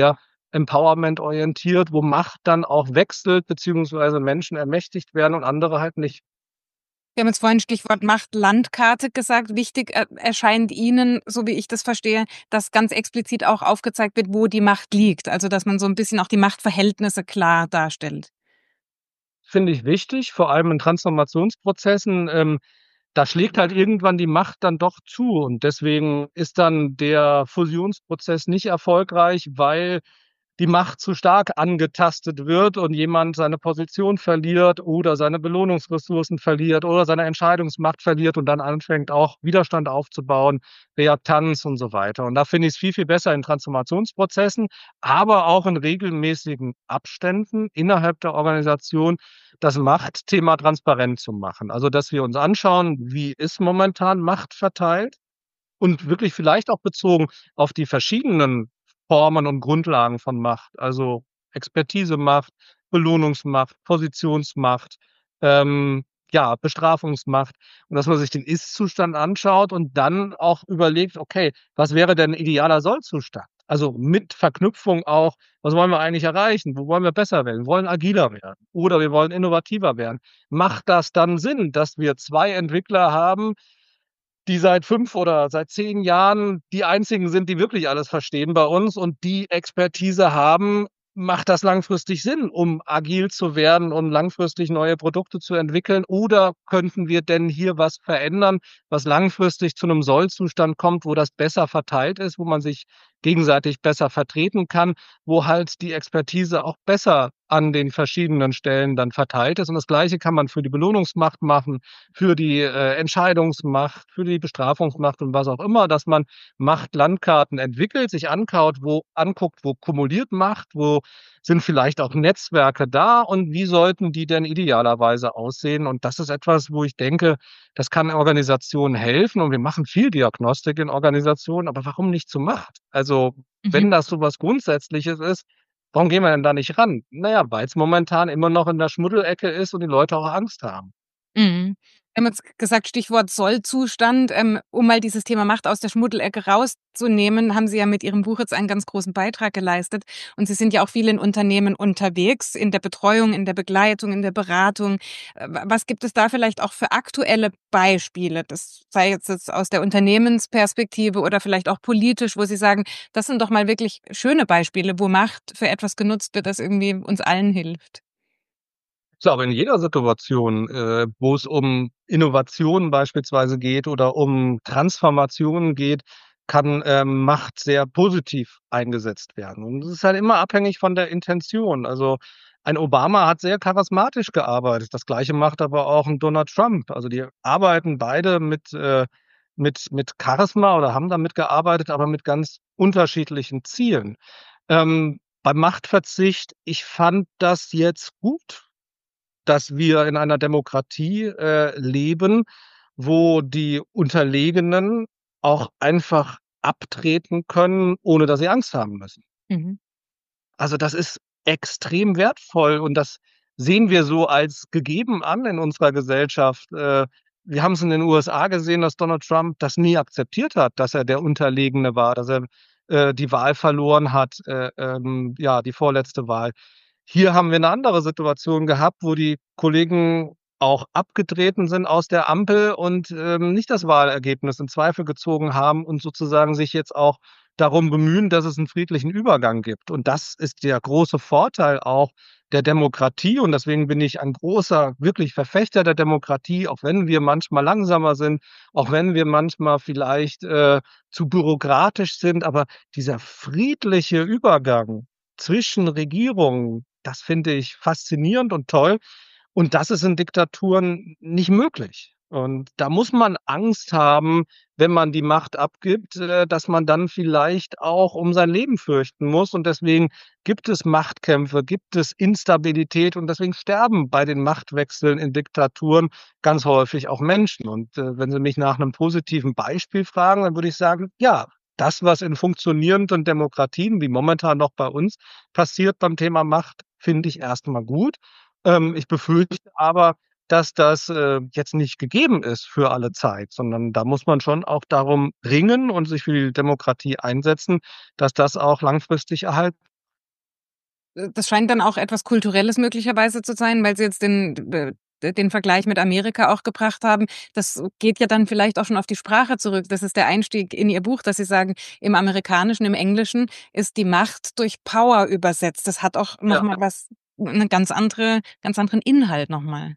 Speaker 2: empowerment-orientiert, wo Macht dann auch wechselt, beziehungsweise Menschen ermächtigt werden und andere halt nicht.
Speaker 1: Wir haben jetzt vorhin Stichwort Macht-Landkarte gesagt. Wichtig äh, erscheint Ihnen, so wie ich das verstehe, dass ganz explizit auch aufgezeigt wird, wo die Macht liegt. Also dass man so ein bisschen auch die Machtverhältnisse klar darstellt.
Speaker 2: Finde ich wichtig, vor allem in Transformationsprozessen. Ähm, da schlägt halt irgendwann die Macht dann doch zu und deswegen ist dann der Fusionsprozess nicht erfolgreich, weil die Macht zu stark angetastet wird und jemand seine Position verliert oder seine Belohnungsressourcen verliert oder seine Entscheidungsmacht verliert und dann anfängt, auch Widerstand aufzubauen, Reaktanz und so weiter. Und da finde ich es viel, viel besser in Transformationsprozessen, aber auch in regelmäßigen Abständen innerhalb der Organisation das Machtthema transparent zu machen. Also, dass wir uns anschauen, wie ist momentan Macht verteilt und wirklich vielleicht auch bezogen auf die verschiedenen Formen und Grundlagen von Macht, also Expertisemacht, Belohnungsmacht, Positionsmacht, ähm, ja, Bestrafungsmacht und dass man sich den Ist-Zustand anschaut und dann auch überlegt: „Okay, was wäre denn 'n idealer Soll-Zustand?“ Also, mit Verknüpfung auch, was wollen wir eigentlich erreichen? Wo wollen wir besser werden? Wir wollen agiler werden oder wir wollen innovativer werden. Macht das dann Sinn, dass wir zwei Entwickler haben, die seit fünf oder seit zehn Jahren die einzigen sind, die wirklich alles verstehen bei uns und die Expertise haben? Macht das langfristig Sinn, um agil zu werden, um langfristig neue Produkte zu entwickeln? Oder könnten wir denn hier was verändern, was langfristig zu 'nem Soll-Zustand kommt, wo das besser verteilt ist, wo man sich gegenseitig besser vertreten kann, wo halt die Expertise auch besser an den verschiedenen Stellen dann verteilt ist? Und das Gleiche kann man für die Belohnungsmacht machen, für die, äh, Entscheidungsmacht, für die Bestrafungsmacht und was auch immer, dass man Macht-Landkarten entwickelt, sich ankaut, wo anguckt, wo kumuliert Macht, wo sind vielleicht auch Netzwerke da und wie sollten die denn idealerweise aussehen? Und das ist etwas, wo ich denke, das kann Organisationen helfen und wir machen viel Diagnostik in Organisationen, aber warum nicht zu Macht? Also,
Speaker 1: Mhm.
Speaker 2: wenn das so was Grundsätzliches ist, warum gehen wir denn da nicht ran? Na ja, weil's momentan immer noch in der Schmuddelecke ist und die Leute auch Angst haben.
Speaker 1: Mhm. Wir haben jetzt gesagt, Stichwort Soll-Zustand. Ähm, um mal dieses Thema Macht aus der Schmuddelecke rauszunehmen, haben Sie ja mit Ihrem Buch jetzt einen ganz großen Beitrag geleistet. Und Sie sind ja auch viel in Unternehmen unterwegs, in der Betreuung, in der Begleitung, in der Beratung. Äh, wa was gibt es da vielleicht auch für aktuelle Beispiele? Das sei jetzt jetzt aus der Unternehmensperspektive oder vielleicht auch politisch, wo Sie sagen: „Das sind doch mal wirklich schöne Beispiele, wo Macht für etwas genutzt wird, das irgendwie uns allen hilft.“
Speaker 2: Ich glaube, in jeder Situation, äh, wo es um Innovationen beispielsweise geht oder um Transformationen geht, kann, ähm, Macht sehr positiv eingesetzt werden. Und es ist halt immer abhängig von der Intention. Also, ein Obama hat sehr charismatisch gearbeitet. Das Gleiche macht aber auch 'n Donald Trump. Also, die arbeiten beide mit, äh mit mit Charisma oder haben damit gearbeitet, aber mit ganz unterschiedlichen Zielen. Ähm, beim Machtverzicht, ich fand das jetzt gut, dass wir in einer Demokratie, äh, leben, wo die Unterlegenen auch einfach abtreten können, ohne dass sie Angst haben müssen.
Speaker 1: Mhm.
Speaker 2: Also, das ist extrem wertvoll und das sehen wir so als gegeben an in unserer Gesellschaft. Äh, wir haben's in den U S A gesehen, dass Donald Trump das nie akzeptiert hat, dass er der Unterlegene war, dass er, äh, die Wahl verloren hat, äh, ähm, ja, die vorletzte Wahl. Hier haben wir 'ne andere Situation gehabt, wo die Kollegen auch abgetreten sind aus der Ampel und, ähm, nicht das Wahlergebnis in Zweifel gezogen haben und sozusagen sich jetzt auch darum bemühen, dass es 'n friedlichen Übergang gibt. Und das ist der große Vorteil auch der Demokratie und deswegen bin ich ein großer, wirklich Verfechter der Demokratie, auch wenn wir manchmal langsamer sind, auch wenn wir manchmal vielleicht, äh, zu bürokratisch sind. Aber dieser friedliche Übergang zwischen Regierungen, das finde ich faszinierend und toll. Und das ist in Diktaturen nicht möglich. Und da muss man Angst haben, wenn man die Macht abgibt, äh, dass man dann vielleicht auch um sein Leben fürchten muss. Und deswegen gibt es Machtkämpfe, gibt es Instabilität und deswegen sterben bei den Machtwechseln in Diktaturen ganz häufig auch Menschen. Und, äh, wenn Sie mich nach 'nem positiven Beispiel fragen, dann würde ich sagen, ja, das, was in funktionierenden Demokratien, wie momentan noch bei uns, passiert beim Thema Macht, finde ich erst mal gut. Ähm, ich befürchte aber, dass das, äh, jetzt nicht gegeben ist für alle Zeit, sondern da muss man schon auch darum ringen und sich für die Demokratie einsetzen, dass das auch langfristig erhalten
Speaker 1: äh, das scheint dann auch etwas Kulturelles möglicherweise zu sein, weil Sie jetzt den d den Vergleich mit Amerika auch gebracht haben. Das geht ja dann vielleicht auch schon auf die Sprache zurück. Das ist der Einstieg in Ihr Buch, dass Sie sagen, im Amerikanischen, im Englischen ist die Macht durch Power übersetzt. Das hat auch noch
Speaker 2: Ja.
Speaker 1: mal was 'ne ganz andere ganz anderen Inhalt noch mal.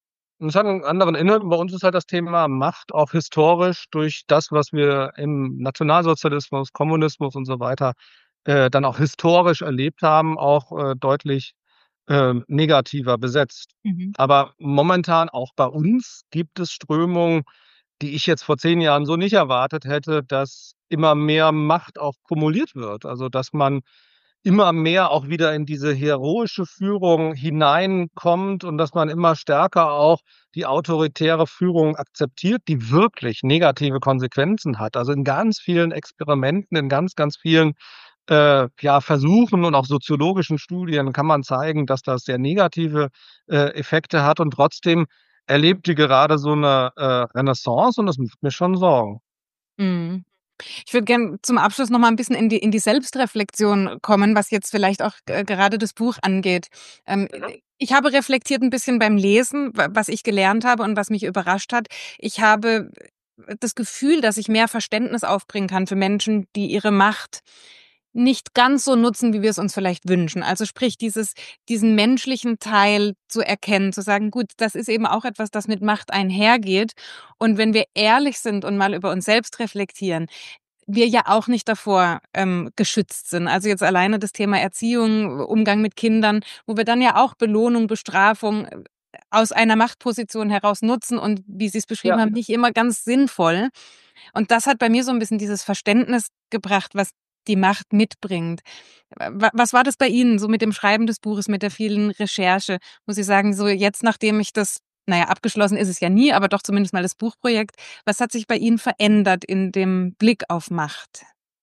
Speaker 2: Es hat 'n anderen Inhalt und bei uns ist halt das Thema Macht auch historisch durch das, was wir im Nationalsozialismus, Kommunismus und so weiter, äh, dann auch historisch erlebt haben, auch, äh, deutlich, ähm, negativer besetzt.
Speaker 1: Mhm.
Speaker 2: Aber momentan auch bei uns gibt es Strömungen, die ich jetzt vor zehn Jahren so nicht erwartet hätte, dass immer mehr Macht auch kumuliert wird. Also, dass man immer mehr auch wieder in diese heroische Führung hineinkommt und dass man immer stärker auch die autoritäre Führung akzeptiert, die wirklich negative Konsequenzen hat. Also, in ganz vielen Experimenten, in ganz, ganz vielen, äh, ja, Versuchen und auch soziologischen Studien kann man zeigen, dass das sehr negative, äh, Effekte hat und trotzdem erlebt die gerade so 'ne, äh, Renaissance und das macht mir schon Sorgen.
Speaker 1: Mhm. Ich würde gern zum Abschluss noch mal 'n bisschen in die in die Selbstreflexion kommen, was jetzt vielleicht auch g gerade das Buch angeht. Ähm,
Speaker 2: Mhm.
Speaker 1: ich habe reflektiert 'n bisschen beim Lesen, wa was ich gelernt habe und was mich überrascht hat. Ich habe das Gefühl, dass ich mehr Verständnis aufbringen kann für Menschen, die ihre Macht nicht ganz so nutzen, wie wir es uns vielleicht wünschen. Also, sprich, dieses diesen menschlichen Teil zu erkennen, zu sagen: „Gut, das ist eben auch etwas, das mit Macht einhergeht.“ Und wenn wir ehrlich sind und mal über uns selbst reflektieren, wir ja auch nicht davor, ähm, geschützt sind. Also, jetzt alleine das Thema Erziehung, Umgang mit Kindern, wo wir dann ja auch Belohnung, Bestrafung, äh, aus einer Machtposition heraus nutzen und, wie Sie es beschrieben
Speaker 2: Ja.
Speaker 1: haben, nicht immer ganz sinnvoll. Und das hat bei mir so 'n bisschen dieses Verständnis gebracht, was die Macht mitbringt. Wa was war das bei Ihnen so mit dem Schreiben des Buches, mit der vielen Recherche? Muss ich sagen, so jetzt, nachdem ich das na ja, abgeschlossen ist es ja nie, aber doch zumindest mal das Buchprojekt. Was hat sich bei Ihnen verändert in dem Blick auf Macht?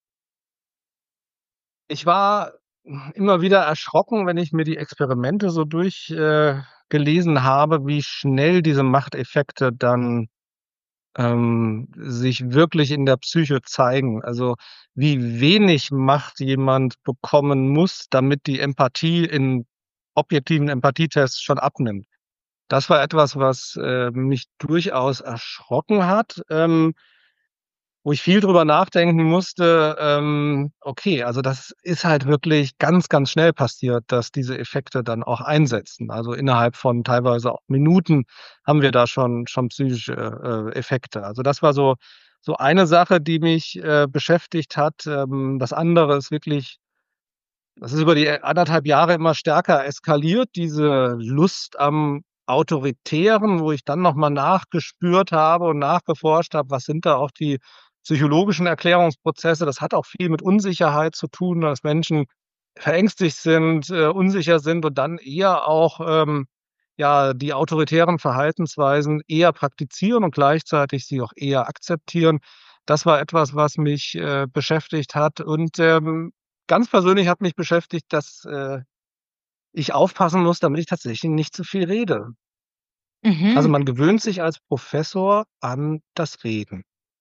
Speaker 2: Ich war immer wieder erschrocken, wenn ich mir die Experimente so durch äh, gelesen habe, wie schnell diese Machteffekte dann, ähm, sich wirklich in der Psyche zeigen. Also, wie wenig Macht jemand bekommen muss, damit die Empathie in objektiven Empathietests schon abnimmt. Das war etwas, was, äh, mich durchaus erschrocken hat, ähm wo ich viel drüber nachdenken musste, ähm, okay, also das ist halt wirklich ganz, ganz schnell passiert, dass diese Effekte dann auch einsetzen. Also, innerhalb von teilweise auch Minuten haben wir da schon schon psychische, äh, Effekte. Also, das war so so eine Sache, die mich, äh, beschäftigt hat. Ähm, das andere ist wirklich das ist über die anderthalb Jahre immer stärker eskaliert, diese Lust am Autoritären, wo ich dann noch mal nachgespürt habe und nachgeforscht habe, was sind da auch die psychologischen Erklärungsprozesse? Das hat auch viel mit Unsicherheit zu tun, dass Menschen verängstigt sind, äh, unsicher sind und dann eher auch, ähm, ja, die autoritären Verhaltensweisen eher praktizieren und gleichzeitig sie auch eher akzeptieren. Das war etwas, was mich, äh, beschäftigt hat. Und, ähm, ganz persönlich hat mich beschäftigt, dass, äh, ich aufpassen muss, damit ich tatsächlich nicht zu viel rede. Also,
Speaker 1: Mhm.
Speaker 2: man gewöhnt sich als Professor an das Reden.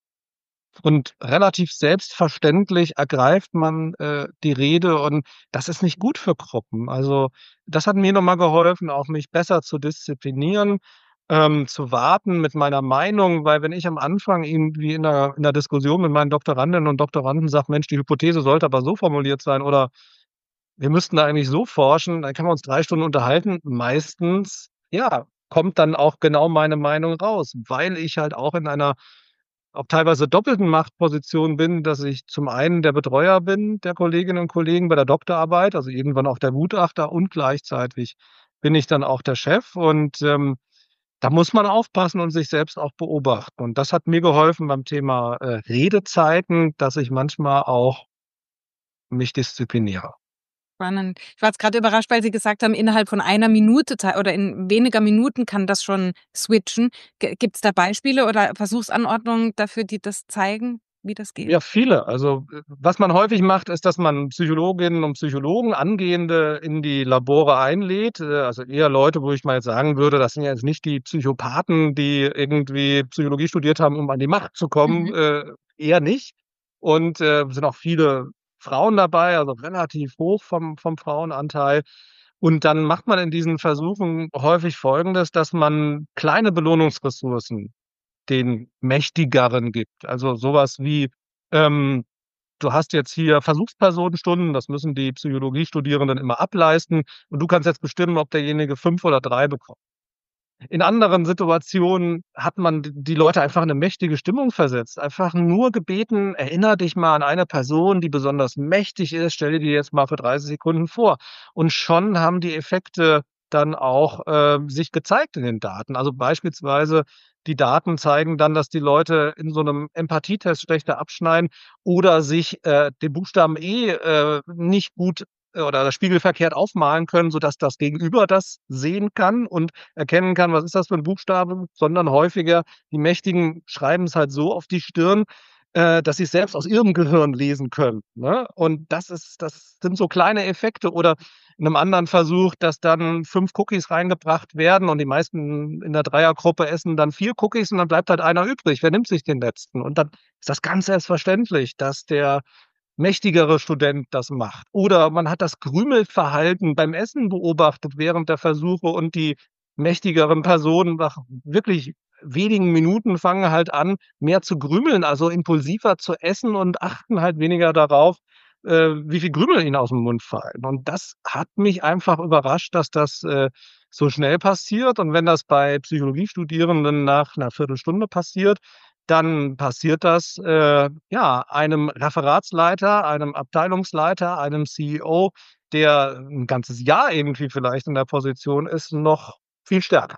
Speaker 2: Und relativ selbstverständlich ergreift man, äh, die Rede und das ist nicht gut für Gruppen. Also, das hat mir noch mal geholfen, auch mich besser zu disziplinieren, ähm, zu warten mit meiner Meinung, weil wenn ich am Anfang irgendwie in 'ner in 'ner Diskussion mit meinen Doktorandinnen und Doktoranden sage: „Mensch, die Hypothese sollte aber so formuliert sein“ oder „Wir müssten da eigentlich so forschen“, dann können wir uns drei Stunden unterhalten. Meistens, ja, kommt dann auch genau meine Meinung raus, weil ich halt auch in einer auch teilweise doppelten Machtposition bin, dass ich zum einen der Betreuer bin der Kolleginnen und Kollegen bei der Doktorarbeit, also irgendwann auch der Gutachter und gleichzeitig bin ich dann auch der Chef und, ähm, da muss man aufpassen und sich selbst auch beobachten. Und das hat mir geholfen beim Thema, äh, Redezeiten, dass ich manchmal auch mich diszipliniere.
Speaker 1: Spannend. Ich war jetzt grade überrascht, weil Sie gesagt haben, innerhalb von einer Minute Zei oder in weniger Minuten kann das schon switchen. G gibt's da Beispiele oder Versuchsanordnungen dafür, die das zeigen, wie das geht?
Speaker 2: Ja, viele. Also, äh, was man häufig macht, ist, dass man Psychologinnen und Psychologen, Angehende in die Labore einlädt. Äh, also eher Leute, wo ich mal jetzt sagen würde, das sind ja jetzt nicht die Psychopathen, die irgendwie Psychologie studiert haben, um an die Macht zu kommen,
Speaker 1: Mhm.
Speaker 2: äh, eher nicht. Und, äh, sind auch viele Frauen dabei, also relativ hoch vom vom Frauenanteil. Und dann macht man in diesen Versuchen häufig Folgendes, dass man kleine Belohnungsressourcen den Mächtigeren gibt. Also sowas wie, ähm, du hast jetzt hier Versuchspersonenstunden, das müssen die Psychologiestudierenden immer ableisten und du kannst jetzt bestimmen, ob derjenige fünf oder drei bekommt. In anderen Situationen hat man d die Leute einfach in 'ne mächtige Stimmung versetzt. Einfach nur gebeten: „Erinnere dich mal an eine Person, die besonders mächtig ist. Stell dir die jetzt mal für dreißig Sekunden vor.“ Und schon haben die Effekte dann auch, ähm, sich gezeigt in den Daten. Also, beispielsweise die Daten zeigen dann, dass die Leute in so 'nem Empathietest schlechter abschneiden oder sich, äh, den Buchstaben E, äh, nicht gut oder spiegelverkehrt aufmalen können, sodass das Gegenüber das sehen kann und erkennen kann: „Was ist das für 'n Buchstabe?“ Sondern häufiger die Mächtigen schreiben's halt so auf die Stirn, äh, dass sie's selbst aus ihrem Gehirn lesen können, ne? Und das ist das sind so kleine Effekte oder in 'nem anderen Versuch, dass dann fünf Cookies reingebracht werden und die meisten in der Dreiergruppe essen dann vier Cookies und dann bleibt halt einer übrig. Wer nimmt sich den letzten? Und dann ist das ganz selbstverständlich, dass der mächtigere Student das macht. Oder man hat das Krümelverhalten beim Essen beobachtet während der Versuche und die mächtigeren Personen nach wirklich wenigen Minuten fangen halt an, mehr zu grümeln, also impulsiver zu essen und achten halt weniger darauf, äh, wie viel Krümel ihnen aus'm Mund fallen. Und das hat mich einfach überrascht, dass das, äh, so schnell passiert. Und wenn das bei Psychologiestudierenden nach 'ner Viertelstunde passiert, dann passiert das, äh, ja, einem Referatsleiter, einem Abteilungsleiter, einem C E O, der 'n ganzes Jahr irgendwie vielleicht in der Position ist, noch viel stärker.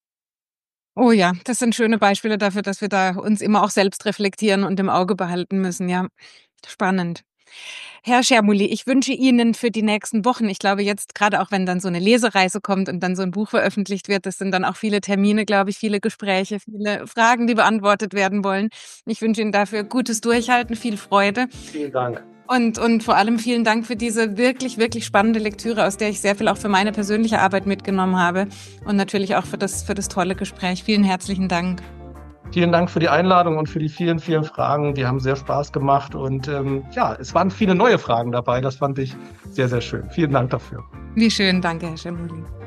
Speaker 1: Oh ja, das sind schöne Beispiele dafür, dass wir da uns immer auch selbst reflektieren und im Auge behalten müssen, ja. Spannend. Herr Schermulli, ich wünsche Ihnen für die nächsten Wochen ich glaube jetzt grade auch, wenn dann so 'ne Lesereise kommt und dann so 'n Buch veröffentlicht wird, das sind dann auch viele Termine, glaube ich, viele Gespräche, viele Fragen, die beantwortet werden wollen. Ich wünsche Ihnen dafür gutes Durchhalten, viel Freude.
Speaker 2: Vielen Dank.
Speaker 1: Und und vor allem vielen Dank für diese wirklich, wirklich spannende Lektüre, aus der ich sehr viel auch für meine persönliche Arbeit mitgenommen habe und natürlich auch für das für das tolle Gespräch. Vielen herzlichen Dank.
Speaker 2: Vielen Dank für die Einladung und für die vielen, vielen Fragen. Die haben sehr Spaß gemacht und, ähm, ja, es waren viele neue Fragen dabei. Das fand ich sehr, sehr schön. Vielen Dank dafür.
Speaker 1: Wie schön. Danke, Herr Schermulli.